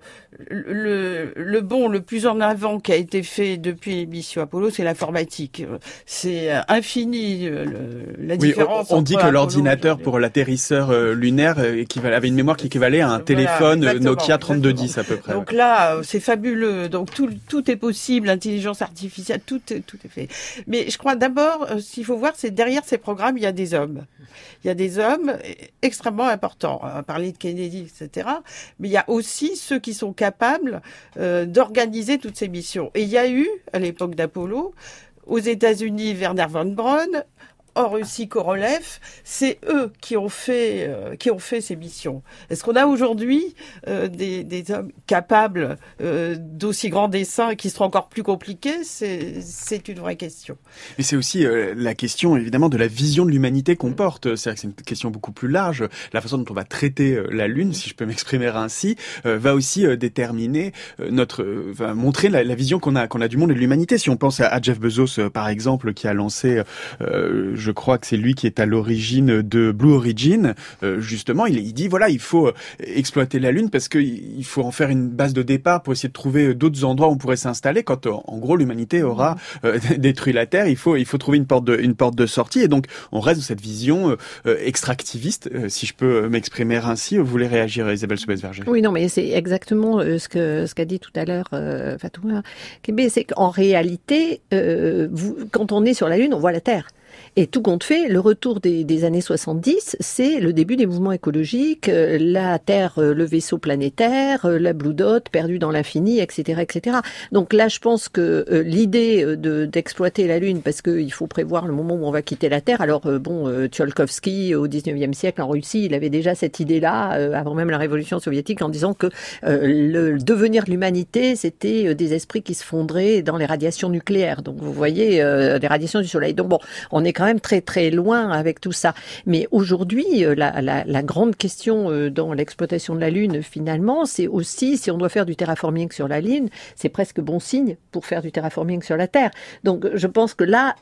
Le plus en avant qui a été fait depuis les missions Apollo, c'est l'informatique. C'est infini la différence. On dit que l'ordinateur pour l'atterrisseur lunaire avait une mémoire qui équivalait à un téléphone Nokia 3210 à peu près. Donc là, c'est fabuleux. Donc tout est possible, l'intelligence artificielle, tout est fait. Mais je crois d'abord, ce qu'il faut voir, c'est derrière ces programmes, il y a des hommes. Il y a des hommes extrêmement importants. On va parler de Kennedy, etc. Mais il y a aussi ceux qui sont capables d'organiser toutes ces missions. Et il y a eu, à l'époque d'Apollo, aux États-Unis, Wernher von Braun, en Russie, Korolev, c'est eux qui ont fait ces missions. Est-ce qu'on a aujourd'hui des hommes capables d'aussi grands dessins qui seront encore plus compliqués? C'est une vraie question. Mais c'est aussi la question, évidemment, de la vision de l'humanité qu'on porte. C'est-à-dire que c'est une question beaucoup plus large. La façon dont on va traiter la Lune, si je peux m'exprimer ainsi, va aussi déterminer va montrer la vision qu'on a du monde et de l'humanité. Si on pense à Jeff Bezos, par exemple, qui a lancé je crois que c'est lui qui est à l'origine de Blue Origin. Justement, il dit voilà, il faut exploiter la Lune parce qu'il faut en faire une base de départ pour essayer de trouver d'autres endroits où on pourrait s'installer. Quand en gros l'humanité aura détruit la Terre, il faut trouver une porte de sortie. Et donc on reste dans cette vision extractiviste, si je peux m'exprimer ainsi. Vous voulez réagir, Isabelle Soubès-Verger? Oui, non, mais c'est exactement ce qu'a dit tout à l'heure Fatouma Kébé, c'est qu'en réalité, quand on est sur la Lune, on voit la Terre. Et tout compte fait, le retour des années 70, c'est le début des mouvements écologiques, la Terre, le vaisseau planétaire, la Blue Dot perdue dans l'infini, etc., etc. Donc là, je pense que l'idée d'exploiter la Lune, parce qu'il faut prévoir le moment où on va quitter la Terre. Alors Tsiolkovsky, au 19e siècle en Russie, il avait déjà cette idée-là, avant même la révolution soviétique, en disant que le devenir de l'humanité, c'était des esprits qui se fondraient dans les radiations nucléaires. Donc vous voyez, les radiations du Soleil. Donc bon, on est quand même très très loin avec tout ça. Mais aujourd'hui, la grande question dans l'exploitation de la Lune, finalement, c'est aussi, si on doit faire du terraforming sur la Lune, c'est presque bon signe pour faire du terraforming sur la Terre. Donc je pense que là,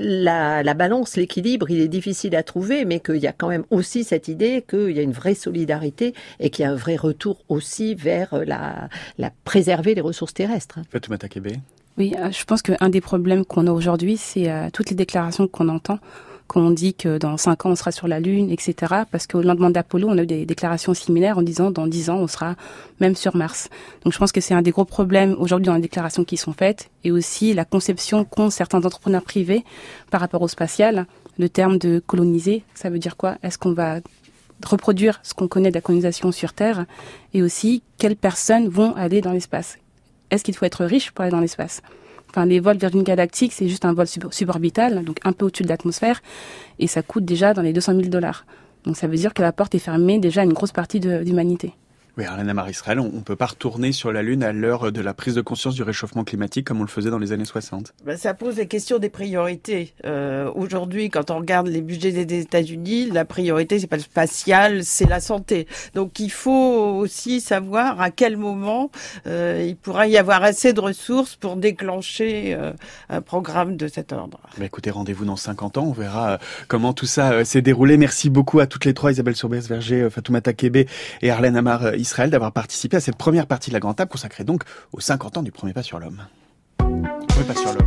la balance, l'équilibre, il est difficile à trouver, mais qu'il y a quand même aussi cette idée qu'il y a une vraie solidarité et qu'il y a un vrai retour aussi vers la préserver les ressources terrestres. Fatouma Kébé. Oui, je pense qu'un des problèmes qu'on a aujourd'hui, c'est toutes les déclarations qu'on entend, qu'on dit que dans 5 ans, on sera sur la Lune, etc. Parce qu'au lendemain d'Apollo, on a eu des déclarations similaires en disant dans 10 ans, on sera même sur Mars. Donc je pense que c'est un des gros problèmes aujourd'hui dans les déclarations qui sont faites et aussi la conception qu'ont certains entrepreneurs privés par rapport au spatial. Le terme de coloniser, ça veut dire quoi? Est-ce qu'on va reproduire ce qu'on connaît de la colonisation sur Terre? Et aussi, quelles personnes vont aller dans l'espace? Est-ce qu'il faut être riche pour aller dans l'espace? Enfin, les vols Virgin Galactic, c'est juste un vol suborbital, donc un peu au-dessus de l'atmosphère, et ça coûte déjà dans les $200,000. Donc ça veut dire que la porte est fermée déjà à une grosse partie de l'humanité. Oui, Arlène Amar-Israël, on ne peut pas retourner sur la Lune à l'heure de la prise de conscience du réchauffement climatique comme on le faisait dans les années 60. Ça pose la question des priorités. Aujourd'hui, quand on regarde les budgets des États-Unis, la priorité, c'est pas le spatial, c'est la santé. Donc il faut aussi savoir à quel moment il pourra y avoir assez de ressources pour déclencher un programme de cet ordre. Écoutez, rendez-vous dans 50 ans, on verra comment tout ça s'est déroulé. Merci beaucoup à toutes les trois, Isabelle Soubès-Verger, Fatouma Kébé et Arlène Amar-Israël, d'avoir participé à cette première partie de la Grande Table consacrée donc aux 50 ans du premier pas sur l'homme. Premier pas sur l'homme.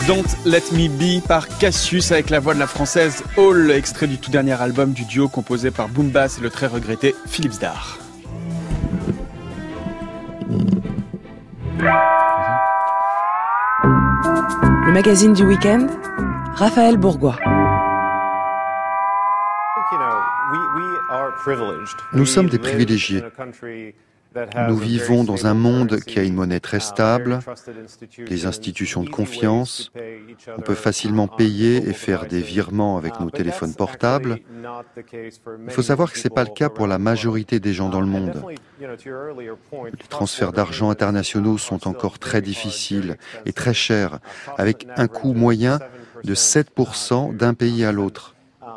Don't Let Me Be par Cassius avec la voix de la française Hall, extrait du tout dernier album du duo composé par Boom Bass et le très regretté Philippe Zdar. Le magazine du week-end, Raphaël Bourgois. Nous sommes des privilégiés. Nous vivons dans un monde qui a une monnaie très stable, des institutions de confiance. On peut facilement payer et faire des virements avec nos téléphones portables. Il faut savoir que ce n'est pas le cas pour la majorité des gens dans le monde. Les transferts d'argent internationaux sont encore très difficiles et très chers, avec un coût moyen de 7% d'un pays à l'autre.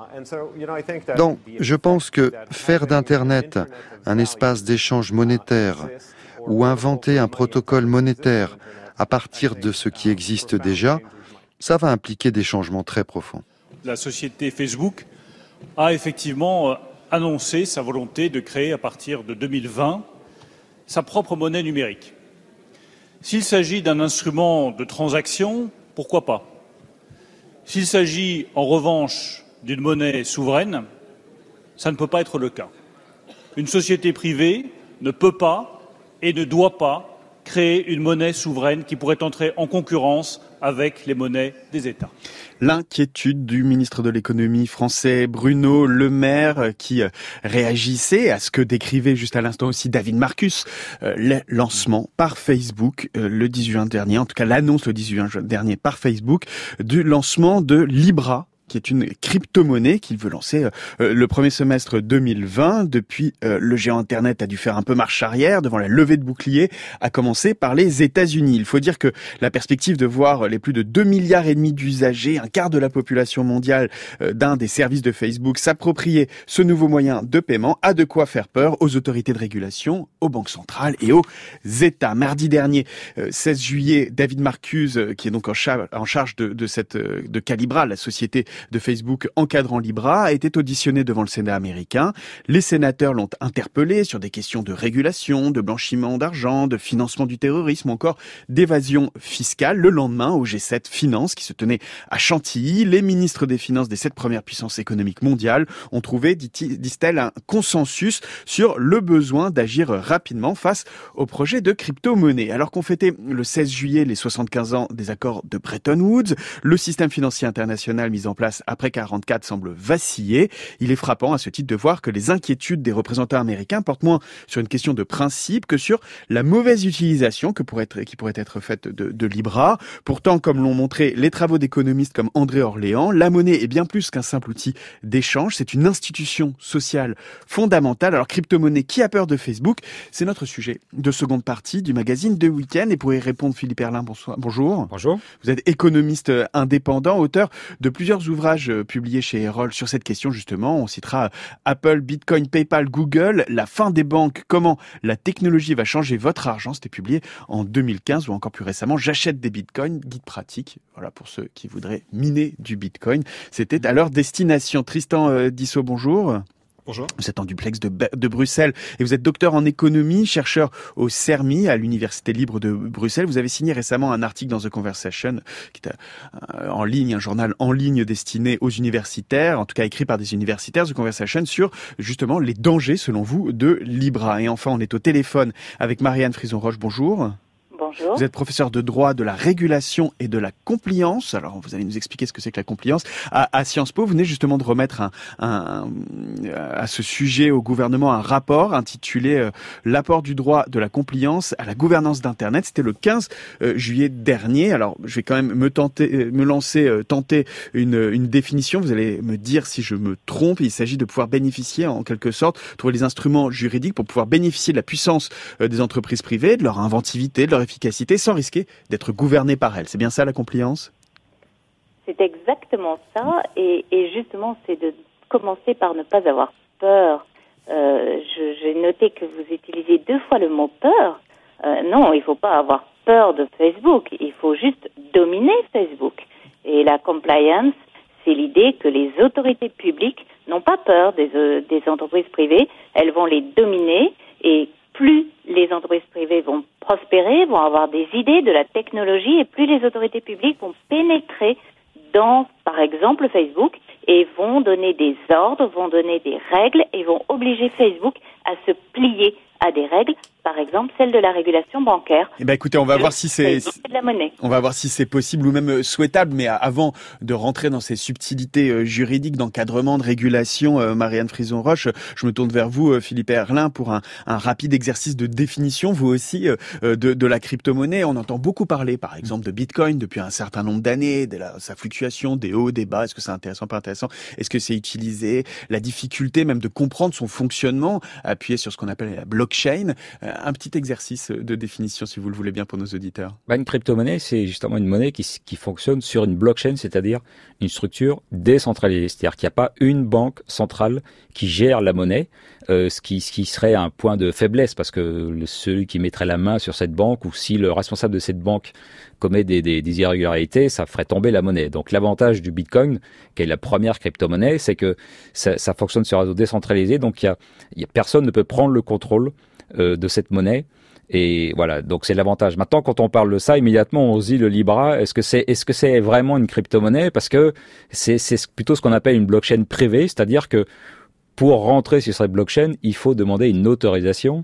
Donc, je pense que faire d'Internet un espace d'échange monétaire ou inventer un protocole monétaire à partir de ce qui existe déjà, ça va impliquer des changements très profonds. La société Facebook a effectivement annoncé sa volonté de créer à partir de 2020 sa propre monnaie numérique. S'il s'agit d'un instrument de transaction, pourquoi pas ? S'il s'agit en revanche d'une monnaie souveraine, ça ne peut pas être le cas. Une société privée ne peut pas et ne doit pas créer une monnaie souveraine qui pourrait entrer en concurrence avec les monnaies des États. L'inquiétude du ministre de l'économie français Bruno Le Maire qui réagissait à ce que décrivait juste à l'instant aussi David Marcus, le lancement par Facebook le 18 juin dernier, en tout cas l'annonce le 18 juin dernier par Facebook du lancement de Libra, qui est une crypto-monnaie qu'il veut lancer le premier semestre 2020. Depuis, le géant Internet a dû faire un peu marche arrière devant la levée de bouclier, à commencer par les États-Unis. Il faut dire que la perspective de voir les plus de 2,5 milliards d'usagers, un quart de la population mondiale d'un des services de Facebook s'approprier ce nouveau moyen de paiement a de quoi faire peur aux autorités de régulation, aux banques centrales et aux États. Mardi dernier, 16 juillet, David Marcus, qui est donc en charge de Calibra, la société de Facebook encadrant Libra, était auditionné devant le Sénat américain. Les sénateurs l'ont interpellé sur des questions de régulation, de blanchiment d'argent, de financement du terrorisme ou encore d'évasion fiscale. Le lendemain, au G7 Finances, qui se tenait à Chantilly, les ministres des Finances des 7 premières puissances économiques mondiales ont trouvé, disent-elles, un consensus sur le besoin d'agir rapidement face au projet de crypto-monnaie. Alors qu'on fêtait le 16 juillet les 75 ans des accords de Bretton Woods, le système financier international mis en place après 1944 semble vaciller. Il est frappant à ce titre de voir que les inquiétudes des représentants américains portent moins sur une question de principe que sur la mauvaise utilisation qui pourrait être faite de Libra. Pourtant, comme l'ont montré les travaux d'économistes comme André Orléans, la monnaie est bien plus qu'un simple outil d'échange. C'est une institution sociale fondamentale. Alors, crypto-monnaie, qui a peur de Facebook ? C'est notre sujet de seconde partie du magazine de Week-end. Et pour y répondre, Philippe Erlin, bonjour. Bonjour. Vous êtes économiste indépendant, auteur de plusieurs ouvrages publiés chez Erol sur cette question justement. On citera Apple, Bitcoin, PayPal, Google, la fin des banques, comment la technologie va changer votre argent. C'était publié en 2015 ou encore plus récemment, J'achète des Bitcoins, guide pratique. Voilà pour ceux qui voudraient miner du Bitcoin. C'était à leur destination. Tristan Dissot, bonjour. Bonjour. Vous êtes en duplex de Bruxelles et vous êtes docteur en économie, chercheur au CERMI, à l'Université libre de Bruxelles. Vous avez signé récemment un article dans The Conversation, qui est en ligne, un journal en ligne destiné aux universitaires, en tout cas écrit par des universitaires, The Conversation, sur justement les dangers, selon vous, de Libra. Et enfin, on est au téléphone avec Marianne Frison-Roche. Bonjour. Bonjour. Vous êtes professeur de droit de la régulation et de la compliance. Alors, vous allez nous expliquer ce que c'est que la compliance. À Sciences Po, vous venez justement de remettre à ce sujet au gouvernement un rapport intitulé L'apport du droit de la compliance à la gouvernance d'Internet. C'était le 15 juillet dernier. Alors, je vais quand même tenter une définition. Vous allez me dire si je me trompe. Il s'agit de pouvoir bénéficier, en quelque sorte, trouver les instruments juridiques pour pouvoir bénéficier de la puissance des entreprises privées, de leur inventivité, de leur efficacité, sans risquer d'être gouverné par elles. C'est bien ça la compliance ? C'est exactement ça, et justement, c'est de commencer par ne pas avoir peur. J'ai noté que vous utilisez 2 fois le mot peur. Non, il ne faut pas avoir peur de Facebook, il faut juste dominer Facebook. Et la compliance, c'est l'idée que les autorités publiques n'ont pas peur des entreprises privées, elles vont les dominer, et plus les entreprises privées vont prospérer repérer, vont avoir des idées de la technologie, et plus les autorités publiques vont pénétrer dans, par exemple, Facebook, et vont donner des ordres, vont donner des règles, et vont obliger Facebook à se plier à des règles, par exemple celle de la régulation bancaire. Eh ben écoutez, on va voir si c'est de la monnaie. On va voir si c'est possible ou même souhaitable, mais avant de rentrer dans ces subtilités juridiques d'encadrement, de régulation, Marianne Frison-Roche, je me tourne vers vous, Philippe Herlin, pour un rapide exercice de définition, vous aussi, de la crypto-monnaie. On entend beaucoup parler, par exemple, de Bitcoin depuis un certain nombre d'années, de sa fluctuation, des hauts, des bas. Est-ce que c'est intéressant, pas intéressant? Est-ce que c'est utilisé? La difficulté même de comprendre son fonctionnement, appuyé sur ce qu'on appelle la blockchain. Un petit exercice de définition, si vous le voulez bien, pour nos auditeurs. Une crypto-monnaie, c'est justement une monnaie qui fonctionne sur une blockchain, c'est-à-dire une structure décentralisée. C'est-à-dire qu'il n'y a pas une banque centrale qui gère la monnaie, ce qui serait un point de faiblesse, parce que celui qui mettrait la main sur cette banque, ou si le responsable de cette banque commet des irrégularités, ça ferait tomber la monnaie. Donc l'avantage du Bitcoin, qui est la première crypto-monnaie, c'est que ça fonctionne sur un réseau décentralisé, donc personne ne peut prendre le contrôle de cette monnaie. Et voilà, donc c'est l'avantage. Maintenant, quand on parle de ça, immédiatement on se dit le Libra, est-ce que c'est vraiment une crypto-monnaie? Parce que c'est plutôt ce qu'on appelle une blockchain privée, c'est-à-dire que pour rentrer sur cette blockchain, il faut demander une autorisation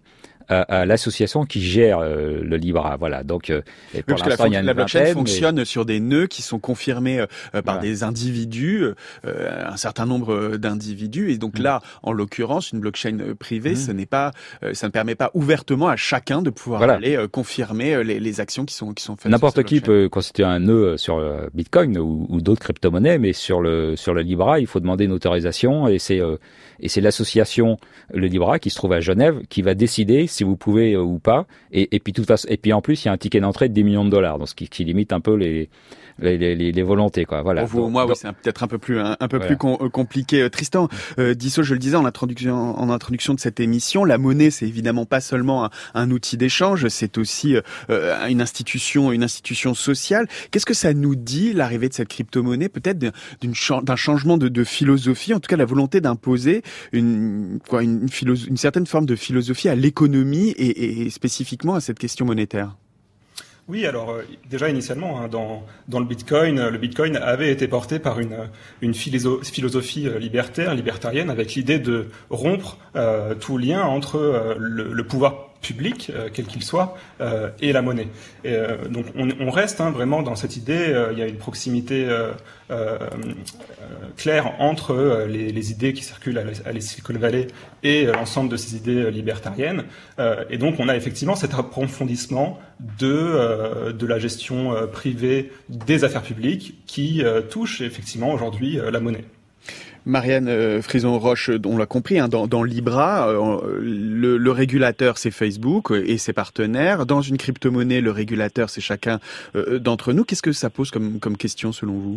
à l'association qui gère le Libra. Voilà. Donc, pour l'instant, il y a une la blockchain vingtaine, fonctionne sur des nœuds qui sont confirmés par des individus, un certain nombre d'individus. Et donc là, en l'occurrence, une blockchain privée, ça ne permet pas ouvertement à chacun de pouvoir aller confirmer les actions qui sont faites. N'importe qui peut constituer un nœud sur Bitcoin ou d'autres crypto-monnaies, mais sur le Libra, il faut demander une autorisation, et c'est l'association le Libra qui se trouve à Genève qui va décider si vous pouvez ou pas, et puis en plus il y a un ticket d'entrée de 10 millions de dollars, donc ce qui limite un peu les volontés, quoi. Voilà. Pour vous, moi, oui, c'est peut-être un peu plus compliqué. Tristan Dissot, je le disais en introduction de cette émission, la monnaie, c'est évidemment pas seulement un outil d'échange, c'est aussi une institution sociale. Qu'est-ce que ça nous dit, l'arrivée de cette crypto-monnaie, peut-être d'un changement de philosophie, en tout cas la volonté d'imposer une certaine forme de philosophie à l'économie et spécifiquement à cette question monétaire? Oui, alors déjà initialement, dans le Bitcoin avait été porté par une philosophie libertarienne, avec l'idée de rompre tout lien entre le pouvoir public, quel qu'il soit, et la monnaie. Donc on reste vraiment dans cette idée. Il y a une proximité claire entre les idées qui circulent à la Silicon Valley et l'ensemble de ces idées libertariennes. Et donc on a effectivement cet approfondissement de la gestion privée des affaires publiques qui touche effectivement aujourd'hui la monnaie. Marianne Frison-Roche, on l'a compris, dans Libra, le régulateur c'est Facebook et ses partenaires. Dans une crypto-monnaie, le régulateur c'est chacun d'entre nous. Qu'est-ce que ça pose comme question selon vous?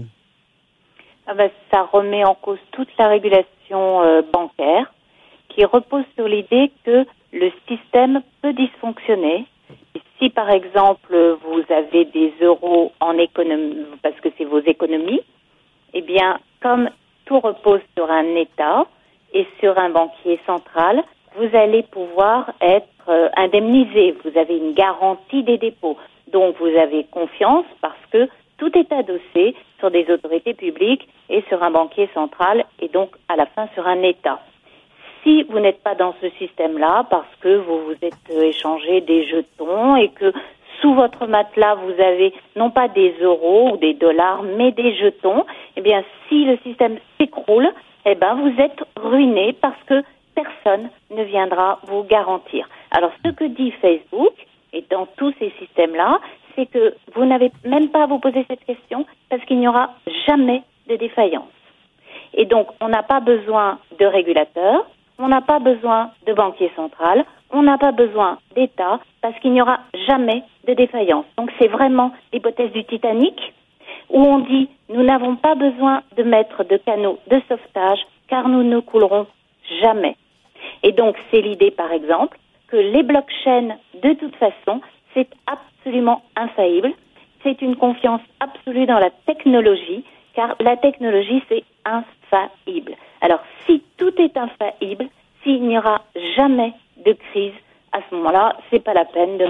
Ça remet en cause toute la régulation bancaire, qui repose sur l'idée que le système peut dysfonctionner. Et si par exemple vous avez des euros en économie, parce que c'est vos économies, eh bien comme tout repose sur un État et sur un banquier central, vous allez pouvoir être indemnisé. Vous avez une garantie des dépôts. Donc vous avez confiance parce que tout est adossé sur des autorités publiques et sur un banquier central et donc à la fin sur un État. Si vous n'êtes pas dans ce système-là parce que vous vous êtes échangé des jetons et que sous votre matelas, vous avez non pas des euros ou des dollars, mais des jetons, eh bien, si le système s'écroule, eh ben, vous êtes ruiné parce que personne ne viendra vous garantir. Alors, ce que dit Facebook, et dans tous ces systèmes-là, c'est que vous n'avez même pas à vous poser cette question parce qu'il n'y aura jamais de défaillance. Et donc, on n'a pas besoin de régulateurs, on n'a pas besoin de banquier central, on n'a pas besoin d'État parce qu'il n'y aura jamais de défaillance. Donc c'est vraiment l'hypothèse du Titanic où on dit nous n'avons pas besoin de mettre de canaux de sauvetage car nous ne coulerons jamais. Et donc c'est l'idée par exemple que les blockchains de toute façon c'est absolument infaillible. C'est une confiance absolue dans la technologie car la technologie c'est infaillible. Alors si tout est infaillible, s'il n'y aura jamais de crise, à ce moment-là, c'est pas la peine de mettre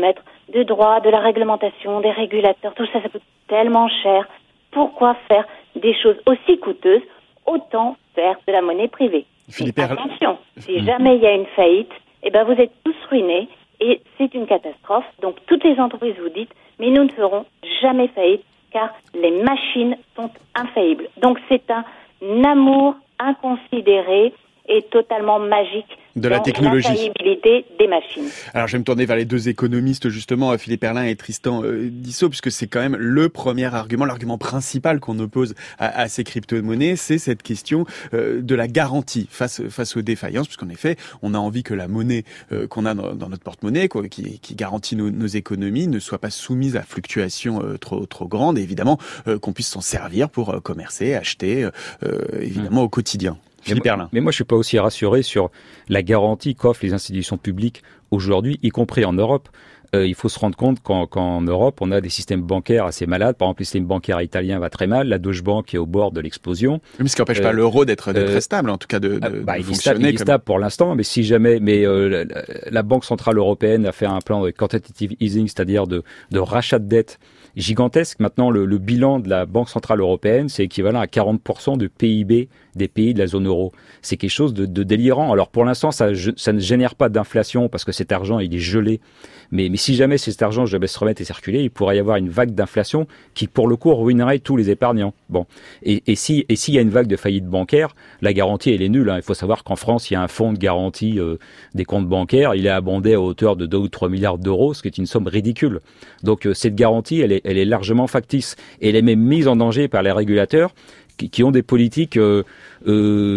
de droit, de la réglementation, des régulateurs, tout ça, ça coûte tellement cher. Pourquoi faire des choses aussi coûteuses? Autant faire de la monnaie privée. Philippe attention, si jamais il y a une faillite, eh ben vous êtes tous ruinés et c'est une catastrophe. Donc toutes les entreprises vous disent, mais nous ne ferons jamais faillite car les machines sont infaillibles. Donc c'est un amour inconsidéré et totalement magique de la technologie, l'infaillibilité des machines. Alors je vais me tourner vers les deux économistes justement, Philippe Erlin et Tristan Dissot, puisque c'est quand même le premier argument, l'argument principal qu'on oppose à ces crypto-monnaies, c'est cette question de la garantie face aux défaillances, puisqu'en effet, on a envie que la monnaie qu'on a dans notre porte-monnaie, qui garantit nos économies, ne soit pas soumise à fluctuations trop grandes, et évidemment qu'on puisse s'en servir pour commercer, acheter, évidemment au quotidien. Mais moi, je suis pas aussi rassuré sur la garantie qu'offrent les institutions publiques aujourd'hui, y compris en Europe. Il faut se rendre compte qu'en Europe, on a des systèmes bancaires assez malades. Par exemple, le système bancaire italien va très mal. La Deutsche Bank est au bord de l'explosion. Mais ce qui n'empêche pas l'euro d'être stable, en tout cas de fonctionner. Il est stable pour l'instant, mais si jamais, la Banque centrale européenne a fait un plan de quantitative easing, c'est-à-dire de rachat de dette gigantesque. Maintenant, le bilan de la Banque centrale européenne, c'est équivalent à 40% de PIB des pays de la zone euro. C'est quelque chose de délirant. Alors pour l'instant, ça ne génère pas d'inflation parce que cet argent, il est gelé. Mais si jamais cet argent devait se remettre et circuler, il pourrait y avoir une vague d'inflation qui, pour le coup, ruinerait tous les épargnants. Bon. Et s'il y a une vague de faillite bancaire, la garantie, elle est nulle. Il faut savoir qu'en France, il y a un fonds de garantie des comptes bancaires. Il est abondé à hauteur de 2 ou 3 milliards d'euros, ce qui est une somme ridicule. Donc cette garantie, elle est largement factice. Et elle est même mise en danger par les régulateurs qui ont des politiques qui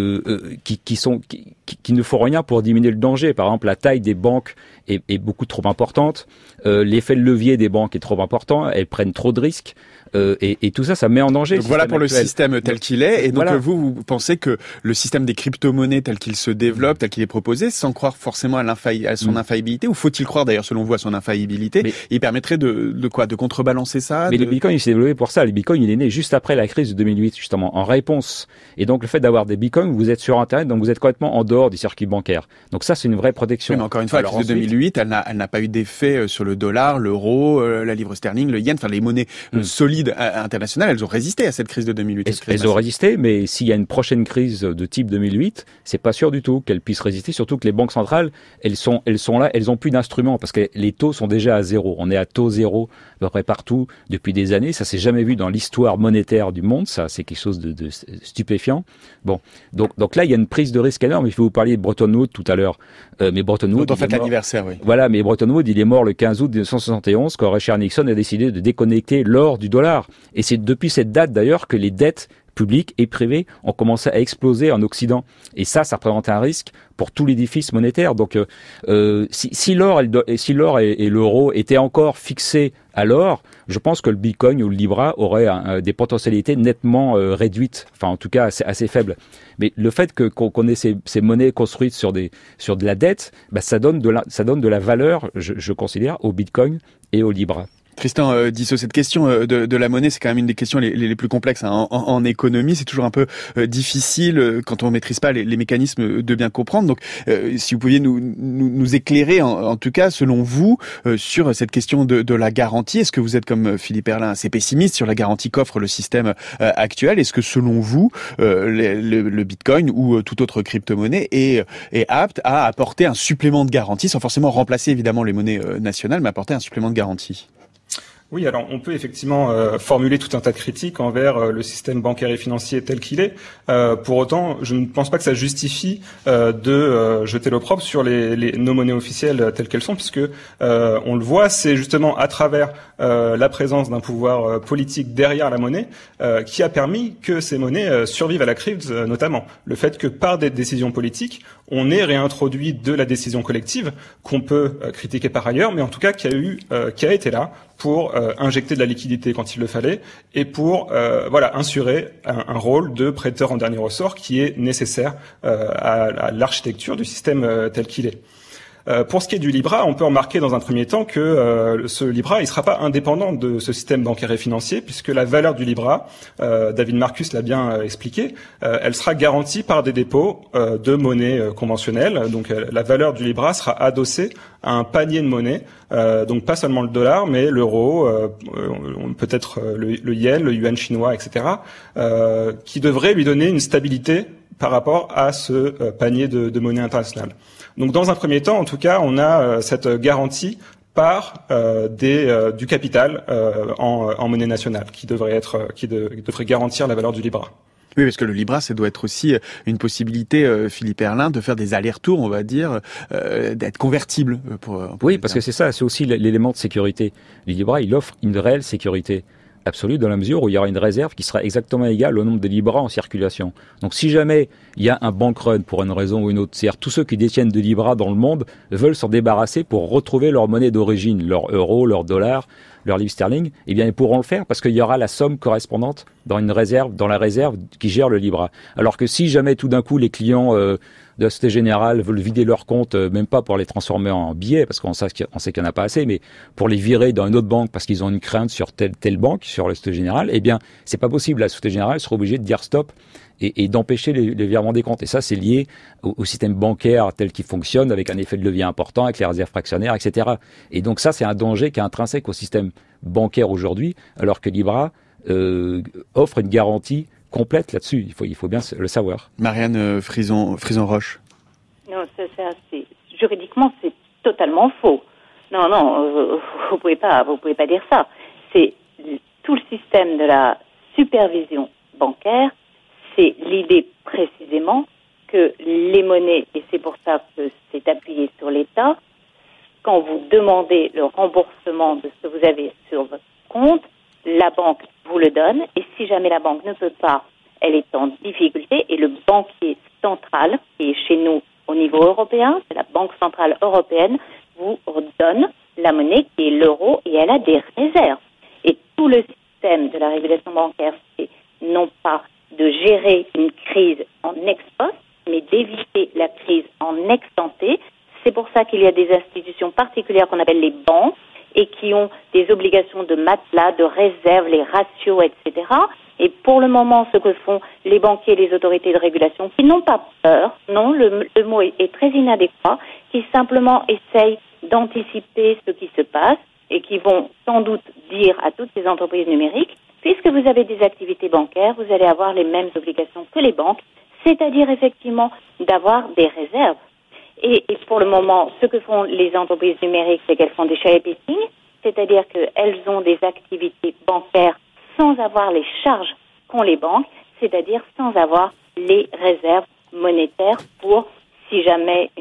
ne font rien pour diminuer le danger. Par exemple, la taille des banques est beaucoup trop importante. L'effet de levier des banques est trop important. Elles prennent trop de risques. Et tout ça, ça met en danger. Donc voilà pour le système tel qu'il est. Et donc voilà. Vous pensez que le système des crypto-monnaies tel qu'il se développe, tel qu'il est proposé, sans croire forcément à son infaillibilité, ou faut-il croire d'ailleurs selon vous à son infaillibilité, il permettrait de quoi? De contrebalancer ça? Mais le Bitcoin, il s'est développé pour ça. Le Bitcoin, il est né juste après la crise de 2008, justement, en réponse. Et donc le fait d'avoir des Bitcoins, vous êtes sur Internet, donc vous êtes complètement en dehors du circuit bancaire. Donc ça, c'est une vraie protection. Oui, mais encore une fois, la crise de 2008, elle n'a pas eu d'effet sur le dollar, l'euro, la livre sterling, le yen, enfin les monnaies solides internationales, elles ont résisté à cette crise de 2008. Elles ont résisté, mais s'il y a une prochaine crise de type 2008, c'est pas sûr du tout qu'elles puissent résister, surtout que les banques centrales, elles sont là, elles ont plus d'instruments parce que les taux sont déjà à zéro. On est à taux zéro à peu près partout depuis des années. Ça s'est jamais vu dans l'histoire monétaire du monde. Ça, c'est quelque chose de stupéfiant. Bon. Donc là, il y a une prise de risque énorme. Il faut vous parler de Bretton Woods tout à l'heure. Mais Bretton Woods. En fait, l'anniversaire, oui. Voilà. Mais Bretton Woods, il est mort le 15 août 1971 quand Richard Nixon a décidé de déconnecter l'or du dollar. Et c'est depuis cette date d'ailleurs que les dettes publiques et privées ont commencé à exploser en Occident. Et ça représente un risque pour tout l'édifice monétaire. Donc, si l'or et l'euro étaient encore fixés à l'or, je pense que le Bitcoin ou le Libra auraient des potentialités nettement réduites, enfin en tout cas assez faibles. Mais le fait qu'on ait ces monnaies construites sur de la dette, ça donne de la valeur, je considère, au Bitcoin et au Libra. Tristan Dissot, cette question de la monnaie, c'est quand même une des questions les plus complexes en économie. C'est toujours un peu difficile quand on maîtrise pas les mécanismes de bien comprendre. Donc, si vous pouviez nous éclairer, en tout cas, selon vous, sur cette question de la garantie. Est-ce que vous êtes comme Philippe Erlin assez pessimiste sur la garantie qu'offre le système actuel? Est-ce que selon vous, le Bitcoin ou toute autre crypto-monnaie est apte à apporter un supplément de garantie, sans forcément remplacer évidemment les monnaies nationales, mais apporter un supplément de garantie? Oui, alors on peut effectivement formuler tout un tas de critiques envers le système bancaire et financier tel qu'il est. Pour autant, je ne pense pas que ça justifie de jeter l'opprobre sur nos monnaies officielles telles qu'elles sont, puisque on le voit, c'est justement à travers la présence d'un pouvoir politique derrière la monnaie qui a permis que ces monnaies survivent à la crise, notamment. Le fait que par des décisions politiques, on ait réintroduit de la décision collective qu'on peut critiquer par ailleurs, mais en tout cas qui a été là pour injecter de la liquidité quand il le fallait et pour insurer un rôle de prêteur en dernier ressort qui est nécessaire à l'architecture du système tel qu'il est. Pour ce qui est du Libra, on peut remarquer dans un premier temps que ce Libra, il sera pas indépendant de ce système bancaire et financier, puisque la valeur du Libra, David Marcus l'a bien expliqué, elle sera garantie par des dépôts de monnaie conventionnelle. Donc la valeur du Libra sera adossée à un panier de monnaie, donc pas seulement le dollar, mais l'euro, peut-être le yen, le yuan chinois, etc., qui devrait lui donner une stabilité par rapport à ce panier de monnaie internationale. Donc dans un premier temps, en tout cas, on a cette garantie par du capital en monnaie nationale qui devrait garantir la valeur du Libra. Oui, parce que le Libra, ça doit être aussi une possibilité, Philippe Herlin, de faire des allers-retours, on va dire, d'être convertible. Oui, parce que c'est ça, c'est aussi l'élément de sécurité. Le Libra, il offre une réelle sécurité absolue dans la mesure où il y aura une réserve qui sera exactement égale au nombre de Libras en circulation. Donc si jamais il y a un bank run pour une raison ou une autre, c'est-à-dire tous ceux qui détiennent de Libras dans le monde veulent s'en débarrasser pour retrouver leur monnaie d'origine, leur euro, leur dollar, leur livre sterling, eh bien ils pourront le faire parce qu'il y aura la somme correspondante dans la réserve qui gère le Libra. Alors que si jamais tout d'un coup les clients de la Société Générale veulent vider leur compte, même pas pour les transformer en billets, parce qu'on sait qu'il n'y en a pas assez, mais pour les virer dans une autre banque parce qu'ils ont une crainte sur telle banque, sur la Société Générale, eh bien c'est pas possible. La Société Générale sera obligée de dire stop et d'empêcher les virements des comptes. Et ça, c'est lié au système bancaire tel qu'il fonctionne, avec un effet de levier important, avec les réserves fractionnaires, etc. Et donc ça, c'est un danger qui est intrinsèque au système bancaire aujourd'hui, alors que Libra offre une garantie complète là-dessus. Il faut bien le savoir. Marianne Frison-Roche. Non, juridiquement, c'est totalement faux. Non, vous pouvez pas dire ça. C'est tout le système de la supervision bancaire. C'est l'idée précisément que les monnaies, et c'est pour ça que c'est appuyé sur l'État, quand vous demandez le remboursement de ce que vous avez sur votre compte, la banque vous le donne, et si jamais la banque ne peut pas, elle est en difficulté, et le banquier central, qui est chez nous au niveau européen, c'est la Banque Centrale Européenne, vous donne la monnaie qui est l'euro, et elle a des réserves. Et tout le système de la régulation bancaire, c'est non pas de gérer une crise en ex-post, mais d'éviter la crise en ex-ante. C'est pour ça qu'il y a des institutions particulières qu'on appelle les banques et qui ont des obligations de matelas, de réserve, les ratios, etc. Et pour le moment, ce que font les banquiers et les autorités de régulation, qui n'ont pas peur, non, le mot est très inadéquat, qui simplement essayent d'anticiper ce qui se passe et qui vont sans doute dire à toutes ces entreprises numériques, puisque vous avez des activités bancaires, vous allez avoir les mêmes obligations que les banques, c'est-à-dire effectivement d'avoir des réserves. Et pour le moment, ce que font les entreprises numériques, c'est qu'elles font des cherry picking, c'est-à-dire qu'elles ont des activités bancaires sans avoir les charges qu'ont les banques, c'est-à-dire sans avoir les réserves monétaires pour, si jamais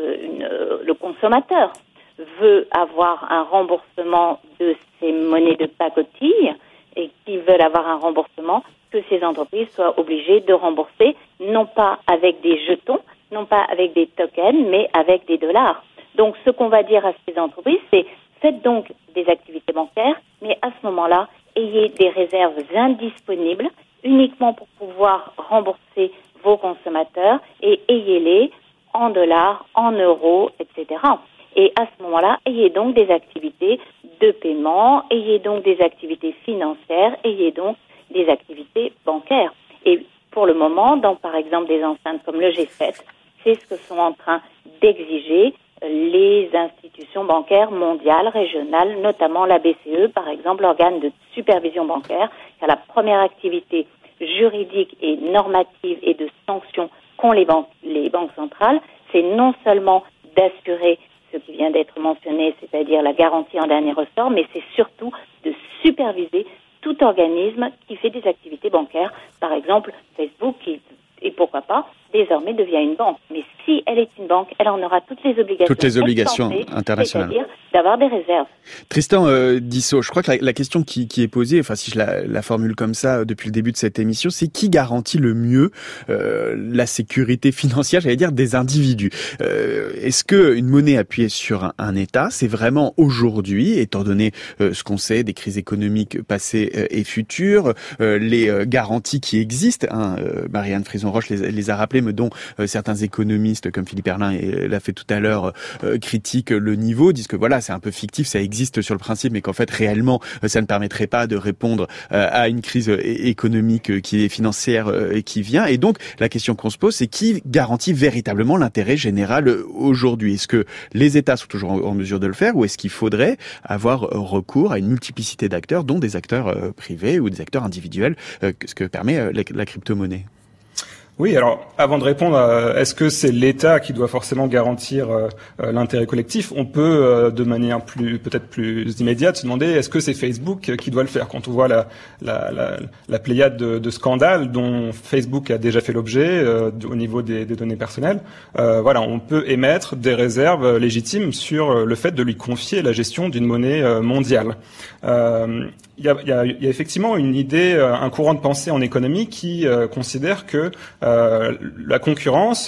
le consommateur veut avoir un remboursement de ces monnaies de pacotille et qui veulent avoir un remboursement, que ces entreprises soient obligées de rembourser, non pas avec des jetons, non pas avec des tokens, mais avec des dollars. Donc, ce qu'on va dire à ces entreprises, c'est faites donc des activités bancaires, mais à ce moment-là, ayez des réserves indisponibles uniquement pour pouvoir rembourser vos consommateurs et ayez-les en dollars, en euros, etc. Et à ce moment-là, ayez donc des activités de paiement, ayez donc des activités financières, ayez donc des activités bancaires. Et pour le moment, dans par exemple des enceintes comme le G7, c'est ce que sont en train d'exiger les institutions bancaires mondiales, régionales, notamment la BCE, par exemple, l'organe de supervision bancaire, car la première activité juridique et normative et de sanction qu'ont les banques centrales, c'est non seulement d'assurer ce qui vient d'être mentionné, c'est-à-dire la garantie en dernier ressort, mais c'est surtout de superviser tout organisme qui fait des activités bancaires, par exemple Facebook, qui, et pourquoi pas, désormais devient une banque. Mais si elle est une banque, elle en aura toutes les obligations internationales. C'est-à-dire d'avoir des réserves. Tristan Dissot, je crois que la question qui est posée, enfin si je la formule comme ça depuis le début de cette émission, c'est qui garantit le mieux la sécurité financière, j'allais dire, des individus. Est-ce que une monnaie appuyée sur un État, c'est vraiment aujourd'hui, étant donné ce qu'on sait des crises économiques passées et futures, les garanties qui existent, Marianne Frison-Roche les a rappelées, mais dont certains économistes comme Philippe Erlin l'a fait tout à l'heure critiquent le niveau, disent que voilà, c'est un peu fictif, ça existe sur le principe, mais qu'en fait réellement ça ne permettrait pas de répondre à une crise économique qui est financière et qui vient. Et donc la question qu'on se pose, c'est qui garantit véritablement l'intérêt général aujourd'hui? Est-ce que les États sont toujours en mesure de le faire, ou est-ce qu'il faudrait avoir recours à une multiplicité d'acteurs, dont des acteurs privés ou des acteurs individuels, ce que permet la crypto-monnaie? Oui, alors avant de répondre à est-ce que c'est l'État qui doit forcément garantir l'intérêt collectif, on peut de manière peut-être plus immédiate se demander est-ce que c'est Facebook qui doit le faire, quand on voit la pléiade de scandales dont Facebook a déjà fait l'objet au niveau des données personnelles. Voilà, on peut émettre des réserves légitimes sur le fait de lui confier la gestion d'une monnaie mondiale. Il y a effectivement une idée, un courant de pensée en économie qui considère que la concurrence,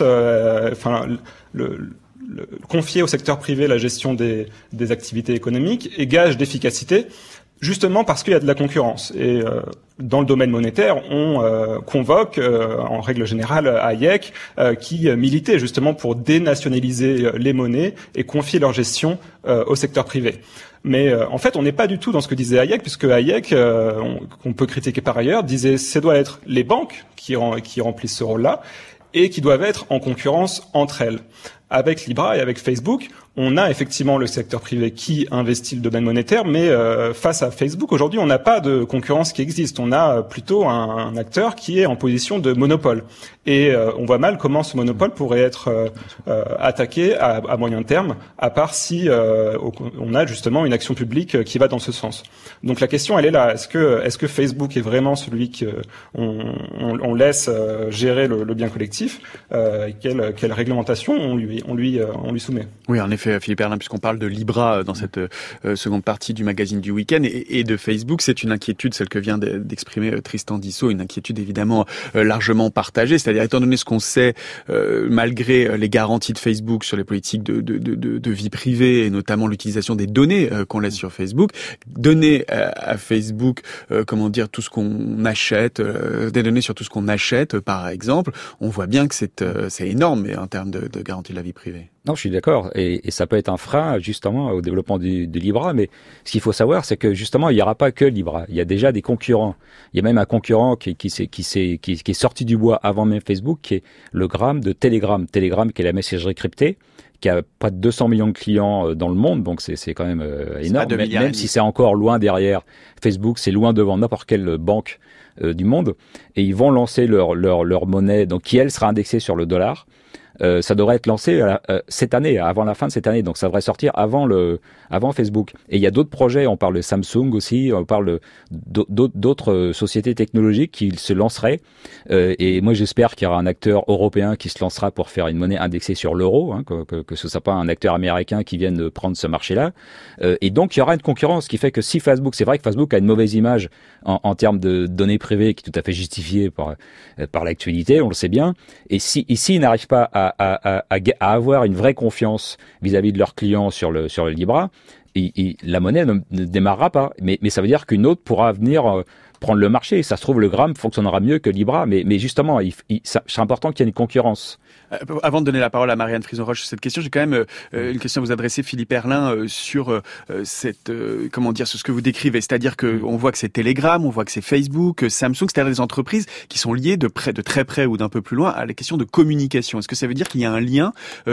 confier au secteur privé la gestion des activités économiques est gage d'efficacité, justement parce qu'il y a de la concurrence. Et dans le domaine monétaire, on convoque en règle générale Hayek, qui militait justement pour dénationaliser les monnaies et confier leur gestion au secteur privé. Mais en fait, on n'est pas du tout dans ce que disait Hayek, puisque Hayek, qu'on peut critiquer par ailleurs, disait ce doit être les banques qui remplissent ce rôle-là et qui doivent être en concurrence entre elles. Avec Libra et avec Facebook, on a effectivement le secteur privé qui investit le domaine monétaire, mais face à Facebook, aujourd'hui, on n'a pas de concurrence qui existe. On a plutôt un acteur qui est en position de monopole. Et on voit mal comment ce monopole pourrait être attaqué à moyen terme, à part si on a justement une action publique qui va dans ce sens. Donc la question, elle est là. Est-ce que Facebook est vraiment celui qu'on laisse gérer le bien collectif? Quelle réglementation on lui soumet? Oui, en effet, Philippe Erlin, puisqu'on parle de Libra dans cette seconde partie du magazine du week-end et de Facebook, c'est une inquiétude, celle que vient d'exprimer Tristan Dissot, une inquiétude évidemment largement partagée. C'est-à-dire, étant donné ce qu'on sait, malgré les garanties de Facebook sur les politiques de vie privée et notamment l'utilisation des données qu'on laisse sur Facebook, donner à Facebook, tout ce qu'on achète, des données sur tout ce qu'on achète, par exemple, on voit bien que c'est énorme en termes de garantie de la vie privée. Non, je suis d'accord, et ça peut être un frein justement au développement de Libra, mais ce qu'il faut savoir, c'est que justement, il n'y aura pas que Libra. Il y a déjà des concurrents. Il y a même un concurrent qui est sorti du bois avant même Facebook, qui est le Gram de Telegram. Telegram, qui est la messagerie cryptée, qui a pas de 200 millions de clients dans le monde, donc c'est quand même énorme. Même si c'est encore loin derrière Facebook, c'est loin devant n'importe quelle banque du monde, et ils vont lancer leur monnaie, donc qui elle sera indexée sur le dollar. Ça devrait être lancé cette année, avant la fin de cette année, donc ça devrait sortir avant Facebook. Et il y a d'autres projets, on parle de Samsung aussi, on parle d'autres sociétés technologiques qui se lanceraient. Et moi j'espère qu'il y aura un acteur européen qui se lancera pour faire une monnaie indexée sur l'euro, que ce soit pas un acteur américain qui vienne prendre ce marché-là. Et donc il y aura une concurrence qui fait que si Facebook, c'est vrai que Facebook a une mauvaise image en termes de données privées qui est tout à fait justifiée par l'actualité, on le sait bien. Et si ici ils n'arrivent pas à avoir une vraie confiance vis-à-vis de leurs clients sur le Libra, la monnaie ne démarrera pas. Mais ça veut dire qu'une autre pourra venir prendre le marché. Ça se trouve, le Gram fonctionnera mieux que Libra, mais justement, c'est important qu'il y ait une concurrence. Avant de donner la parole à Marianne Frison-Roche sur cette question, j'ai quand même une question à vous adresser, Philippe Erlin, sur cette ce que vous décrivez, c'est-à-dire que on voit que c'est Telegram, on voit que c'est Facebook, Samsung, c'est-à-dire des entreprises qui sont liées de très près ou d'un peu plus loin à la question de communication. Est-ce que ça veut dire qu'il y a un lien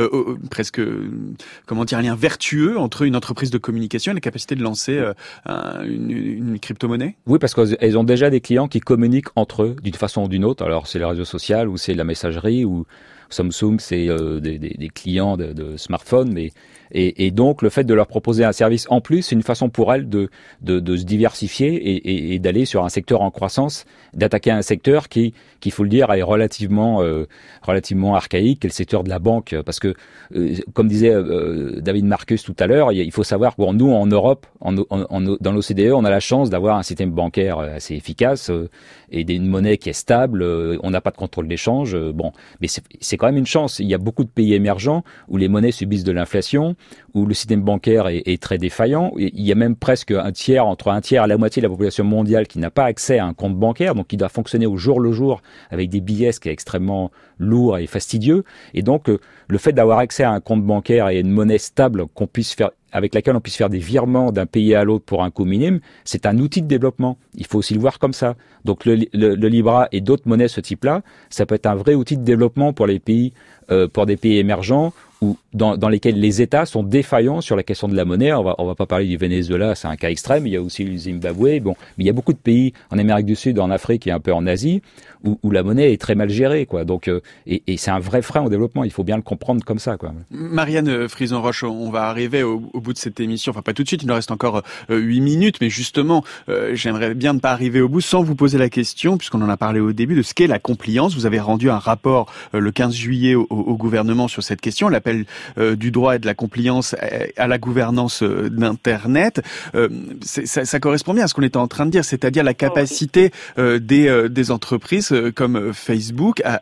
un lien vertueux entre une entreprise de communication et la capacité de lancer une crypto-monnaie? Oui, parce qu'elles ont déjà des clients qui communiquent entre eux d'une façon ou d'une autre. Alors c'est les réseaux sociaux, ou c'est la messagerie, ou Samsung, c'est des clients de smartphones, mais et donc le fait de leur proposer un service en plus, c'est une façon pour elles de se diversifier et d'aller sur un secteur en croissance, d'attaquer un secteur qui faut le dire est relativement archaïque, qui est le secteur de la banque, parce que comme disait David Marcus tout à l'heure, il faut savoir que nous en Europe, dans l'OCDE, on a la chance d'avoir un système bancaire assez efficace et une monnaie qui est stable. On n'a pas de contrôle d'échange. Mais c'est quand même une chance. Il y a beaucoup de pays émergents où les monnaies subissent de l'inflation, où le système bancaire est très défaillant. Il y a même presque entre un tiers et la moitié de la population mondiale qui n'a pas accès à un compte bancaire, donc qui doit fonctionner au jour le jour avec des billets, ce qui est extrêmement lourd et fastidieux. Et donc, le fait d'avoir accès à un compte bancaire et une monnaie stable avec laquelle on puisse faire des virements d'un pays à l'autre pour un coût minime, c'est un outil de développement. Il faut aussi le voir comme ça. Donc le Libra et d'autres monnaies de ce type-là, ça peut être un vrai outil de développement pour les pays, pour des pays émergents ou dans lesquels les États sont défaillants sur la question de la monnaie. On va pas parler du Venezuela, c'est un cas extrême. Il y a aussi le Zimbabwe. Mais il y a beaucoup de pays en Amérique du Sud, en Afrique et un peu en Asie où la monnaie est très mal gérée, quoi. Donc et c'est un vrai frein au développement. Il faut bien le comprendre comme ça, quoi. Marianne Frison-Roche, on va arriver au bout de cette émission. Enfin, pas tout de suite. Il nous reste encore 8 minutes, mais justement, j'aimerais bien ne pas arriver au bout sans vous poser la question, puisqu'on en a parlé au début, de ce qu'est la compliance. Vous avez rendu un rapport le 15 juillet au gouvernement sur cette question, l'appel du droit et de la compliance à la gouvernance d'Internet. Ça correspond bien à ce qu'on était en train de dire, c'est-à-dire la capacité des entreprises comme Facebook à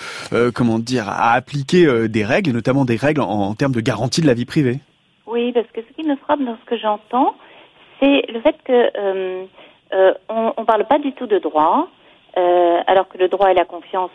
appliquer des règles, notamment des règles en termes de garantie de la vie privée. Oui, parce que ce qui me frappe dans ce que j'entends, c'est le fait que on parle pas du tout de droit, alors que le droit et la confiance,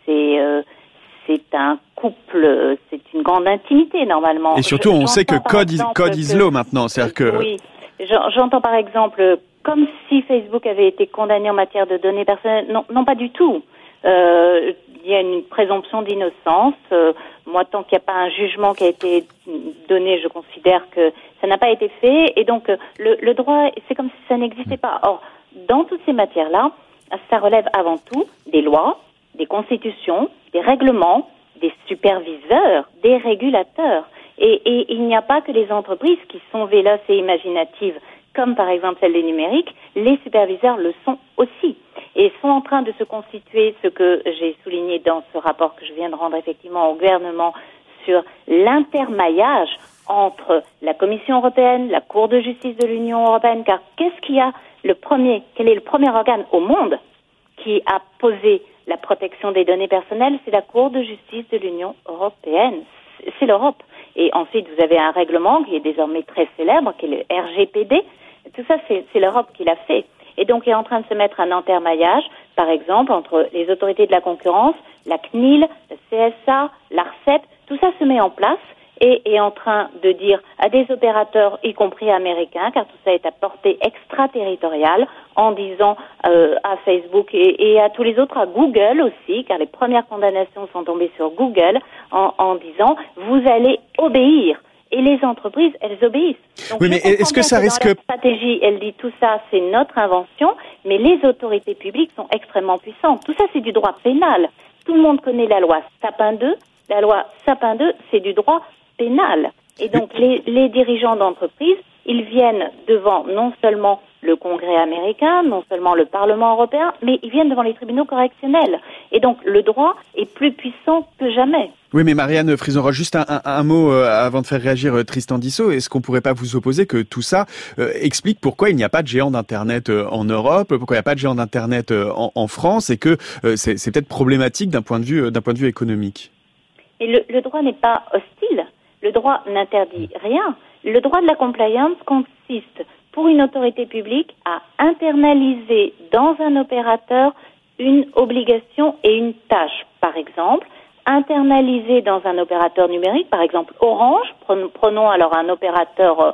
c'est un couple, c'est une grande intimité normalement. Et surtout, on sait que code is law maintenant, c'est-à-dire que... Oui, j'entends par exemple, comme si Facebook avait été condamné en matière de données personnelles. Non, pas du tout. Il y a une présomption d'innocence. Moi, tant qu'il n'y a pas un jugement qui a été donné, je considère que ça n'a pas été fait. Et donc, le droit, c'est comme si ça n'existait pas. Or, dans toutes ces matières-là, ça relève avant tout des lois, des constitutions, des règlements, des superviseurs, des régulateurs. Et il n'y a pas que les entreprises qui sont véloces et imaginatives, comme par exemple celle des numériques, les superviseurs le sont aussi. Et sont en train de se constituer, ce que j'ai souligné dans ce rapport que je viens de rendre effectivement au gouvernement, sur l'intermaillage entre la Commission européenne, la Cour de justice de l'Union européenne, car quel est le premier organe au monde qui a posé la protection des données personnelles? C'est la Cour de justice de l'Union européenne. C'est l'Europe. Et ensuite, vous avez un règlement qui est désormais très célèbre, qui est le RGPD. Tout ça, c'est l'Europe qui l'a fait. Et donc, il est en train de se mettre un intermaillage, par exemple, entre les autorités de la concurrence, la CNIL, le CSA, l'ARCEP. Tout ça se met en place et est en train de dire à des opérateurs, y compris américains, car tout ça est à portée extraterritoriale, en disant à Facebook et à tous les autres, à Google aussi, car les premières condamnations sont tombées sur Google, en disant vous allez obéir. Et les entreprises, elles obéissent. Donc, oui, mais est-ce que ça risque... Dans la stratégie, elle dit tout ça, c'est notre invention, mais les autorités publiques sont extrêmement puissantes. Tout ça, c'est du droit pénal. Tout le monde connaît la loi Sapin 2. La loi Sapin 2, c'est du droit pénal. Et donc, les dirigeants d'entreprises, ils viennent devant non seulement le Congrès américain, non seulement le Parlement européen, mais ils viennent devant les tribunaux correctionnels. Et donc, le droit est plus puissant que jamais. Oui, mais Marianne Frison-Roche, juste un mot avant de faire réagir Tristan Dissot. Est-ce qu'on pourrait pas vous opposer que tout ça explique pourquoi il n'y a pas de géant d'Internet en Europe, pourquoi il n'y a pas de géant d'Internet en France, et que c'est peut-être problématique d'un point de vue économique? Et le droit n'est pas hostile. Le droit n'interdit rien. Le droit de la compliance consiste pour une autorité publique à internaliser dans un opérateur une obligation et une tâche. Par exemple, internaliser dans un opérateur numérique, par exemple Orange, prenons alors un opérateur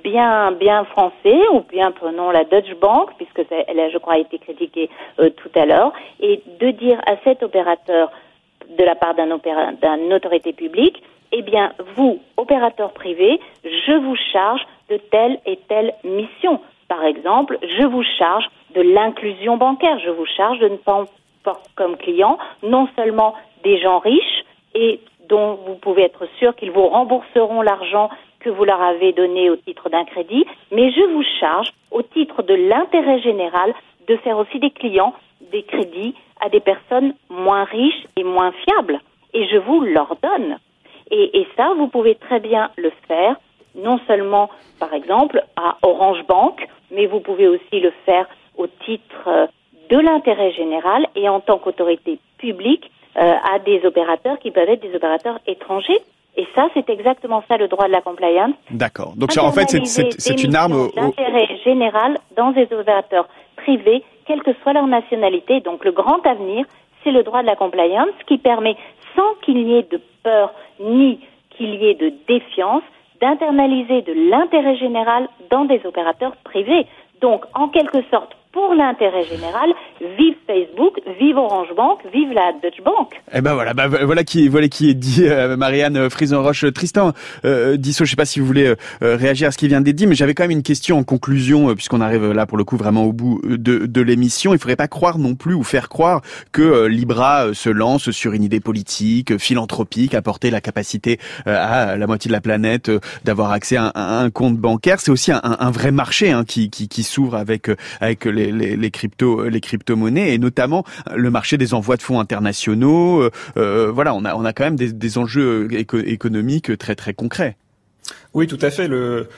bien français, ou bien prenons la Deutsche Bank, puisque elle a, je crois, été critiquée tout à l'heure, et de dire à cet opérateur, de la part d'une autorité publique, eh bien, vous, opérateur privé, je vous charge de telle et telle mission. Par exemple, je vous charge de l'inclusion bancaire. Je vous charge de ne pas avoir comme client non seulement des gens riches et dont vous pouvez être sûr qu'ils vous rembourseront l'argent que vous leur avez donné au titre d'un crédit, mais je vous charge, au titre de l'intérêt général, de faire aussi des clients, des crédits à des personnes moins riches et moins fiables. Et je vous l'ordonne. Et ça, vous pouvez très bien le faire, non seulement, par exemple, à Orange Bank, mais vous pouvez aussi le faire au titre de l'intérêt général et en tant qu'autorité publique à des opérateurs qui peuvent être des opérateurs étrangers. Et ça, c'est exactement ça, le droit de la compliance. D'accord. Donc, en fait, c'est une arme d'intérêt général dans des opérateurs privés, quelle que soit leur nationalité. Donc, le grand avenir, c'est le droit de la compliance qui permet, sans qu'il y ait de peur ni qu'il y ait de défiance, d'internaliser de l'intérêt général dans des opérateurs privés. Donc, en quelque sorte, pour l'intérêt général, vive Facebook, vive Orange Bank, vive la Deutsche Bank. Eh ben voilà qui est dit, Marianne Frison-Roche. Tristan Dissot, je sais pas si vous voulez réagir à ce qui vient d'être dit, mais j'avais quand même une question en conclusion, puisqu'on arrive là pour le coup vraiment au bout de l'émission. Il faudrait pas croire non plus ou faire croire que Libra se lance sur une idée politique, philanthropique, apporter la capacité à la moitié de la planète d'avoir accès à un compte bancaire. C'est aussi un vrai marché qui s'ouvre avec les crypto-monnaies et notamment le marché des envois de fonds internationaux. Voilà, on a quand même des enjeux économiques très très concrets. Oui, tout à fait.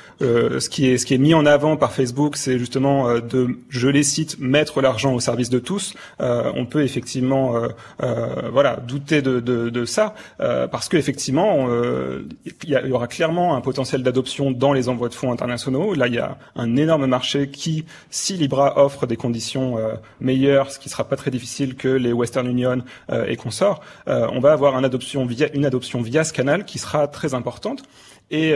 Ce qui est mis en avant par Facebook, c'est justement je les cite, mettre l'argent au service de tous. On peut effectivement, douter de ça, parce que effectivement, il y aura clairement un potentiel d'adoption dans les envois de fonds internationaux. Là, il y a un énorme marché qui, si Libra offre des conditions meilleures, ce qui sera pas très difficile que les Western Union et consorts, on va avoir une adoption via ce canal qui sera très importante. Et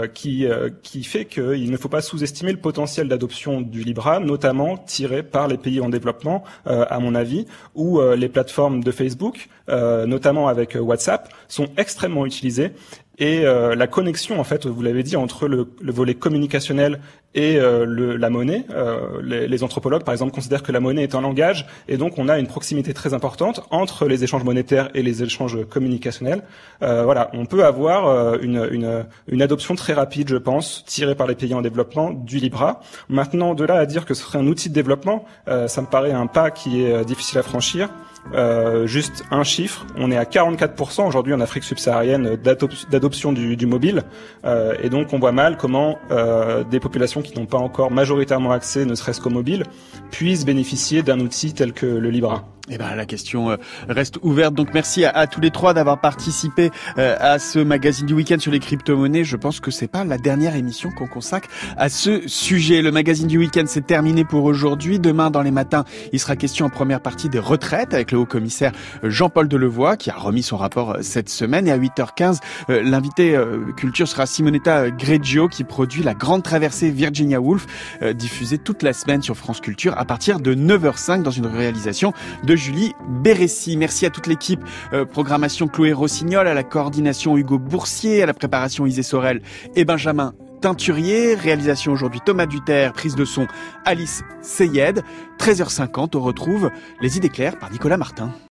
qui fait qu'il ne faut pas sous-estimer le potentiel d'adoption du Libra, notamment tiré par les pays en développement, à mon avis, où les plateformes de Facebook, notamment avec WhatsApp, sont extrêmement utilisées. Et la connexion, en fait, vous l'avez dit, entre le volet communicationnel et la monnaie. Les anthropologues, par exemple, considèrent que la monnaie est un langage, et donc on a une proximité très importante entre les échanges monétaires et les échanges communicationnels. On peut avoir une adoption très rapide, je pense, tirée par les pays en développement du Libra. Maintenant, de là à dire que ce serait un outil de développement, ça me paraît un pas qui est difficile à franchir. Juste un chiffre, on est à 44% aujourd'hui en Afrique subsaharienne d'adoption du mobile, et donc on voit mal comment des populations qui n'ont pas encore majoritairement accès, ne serait-ce qu'au mobile, puissent bénéficier d'un outil tel que le Libra. Eh ben, la question reste ouverte. Donc, merci à tous les trois d'avoir participé à ce magazine du week-end sur les crypto-monnaies. Je pense que c'est pas la dernière émission qu'on consacre à ce sujet. Le magazine du week-end, c'est terminé pour aujourd'hui. Demain, dans les matins, il sera question en première partie des retraites avec le haut-commissaire Jean-Paul Delevoye, qui a remis son rapport cette semaine. Et à 8h15, l'invité culture sera Simonetta Greggio, qui produit La Grande Traversée Virginia Woolf, diffusée toute la semaine sur France Culture à partir de 9h05 dans une réalisation de Julie Bérécy. Merci à toute l'équipe. Programmation Chloé Rossignol, à la coordination Hugo Boursier, à la préparation Isée Sorel et Benjamin Teinturier. Réalisation aujourd'hui Thomas Duterre, prise de son Alice Seyed. 13h50, on retrouve Les Idées claires par Nicolas Martin.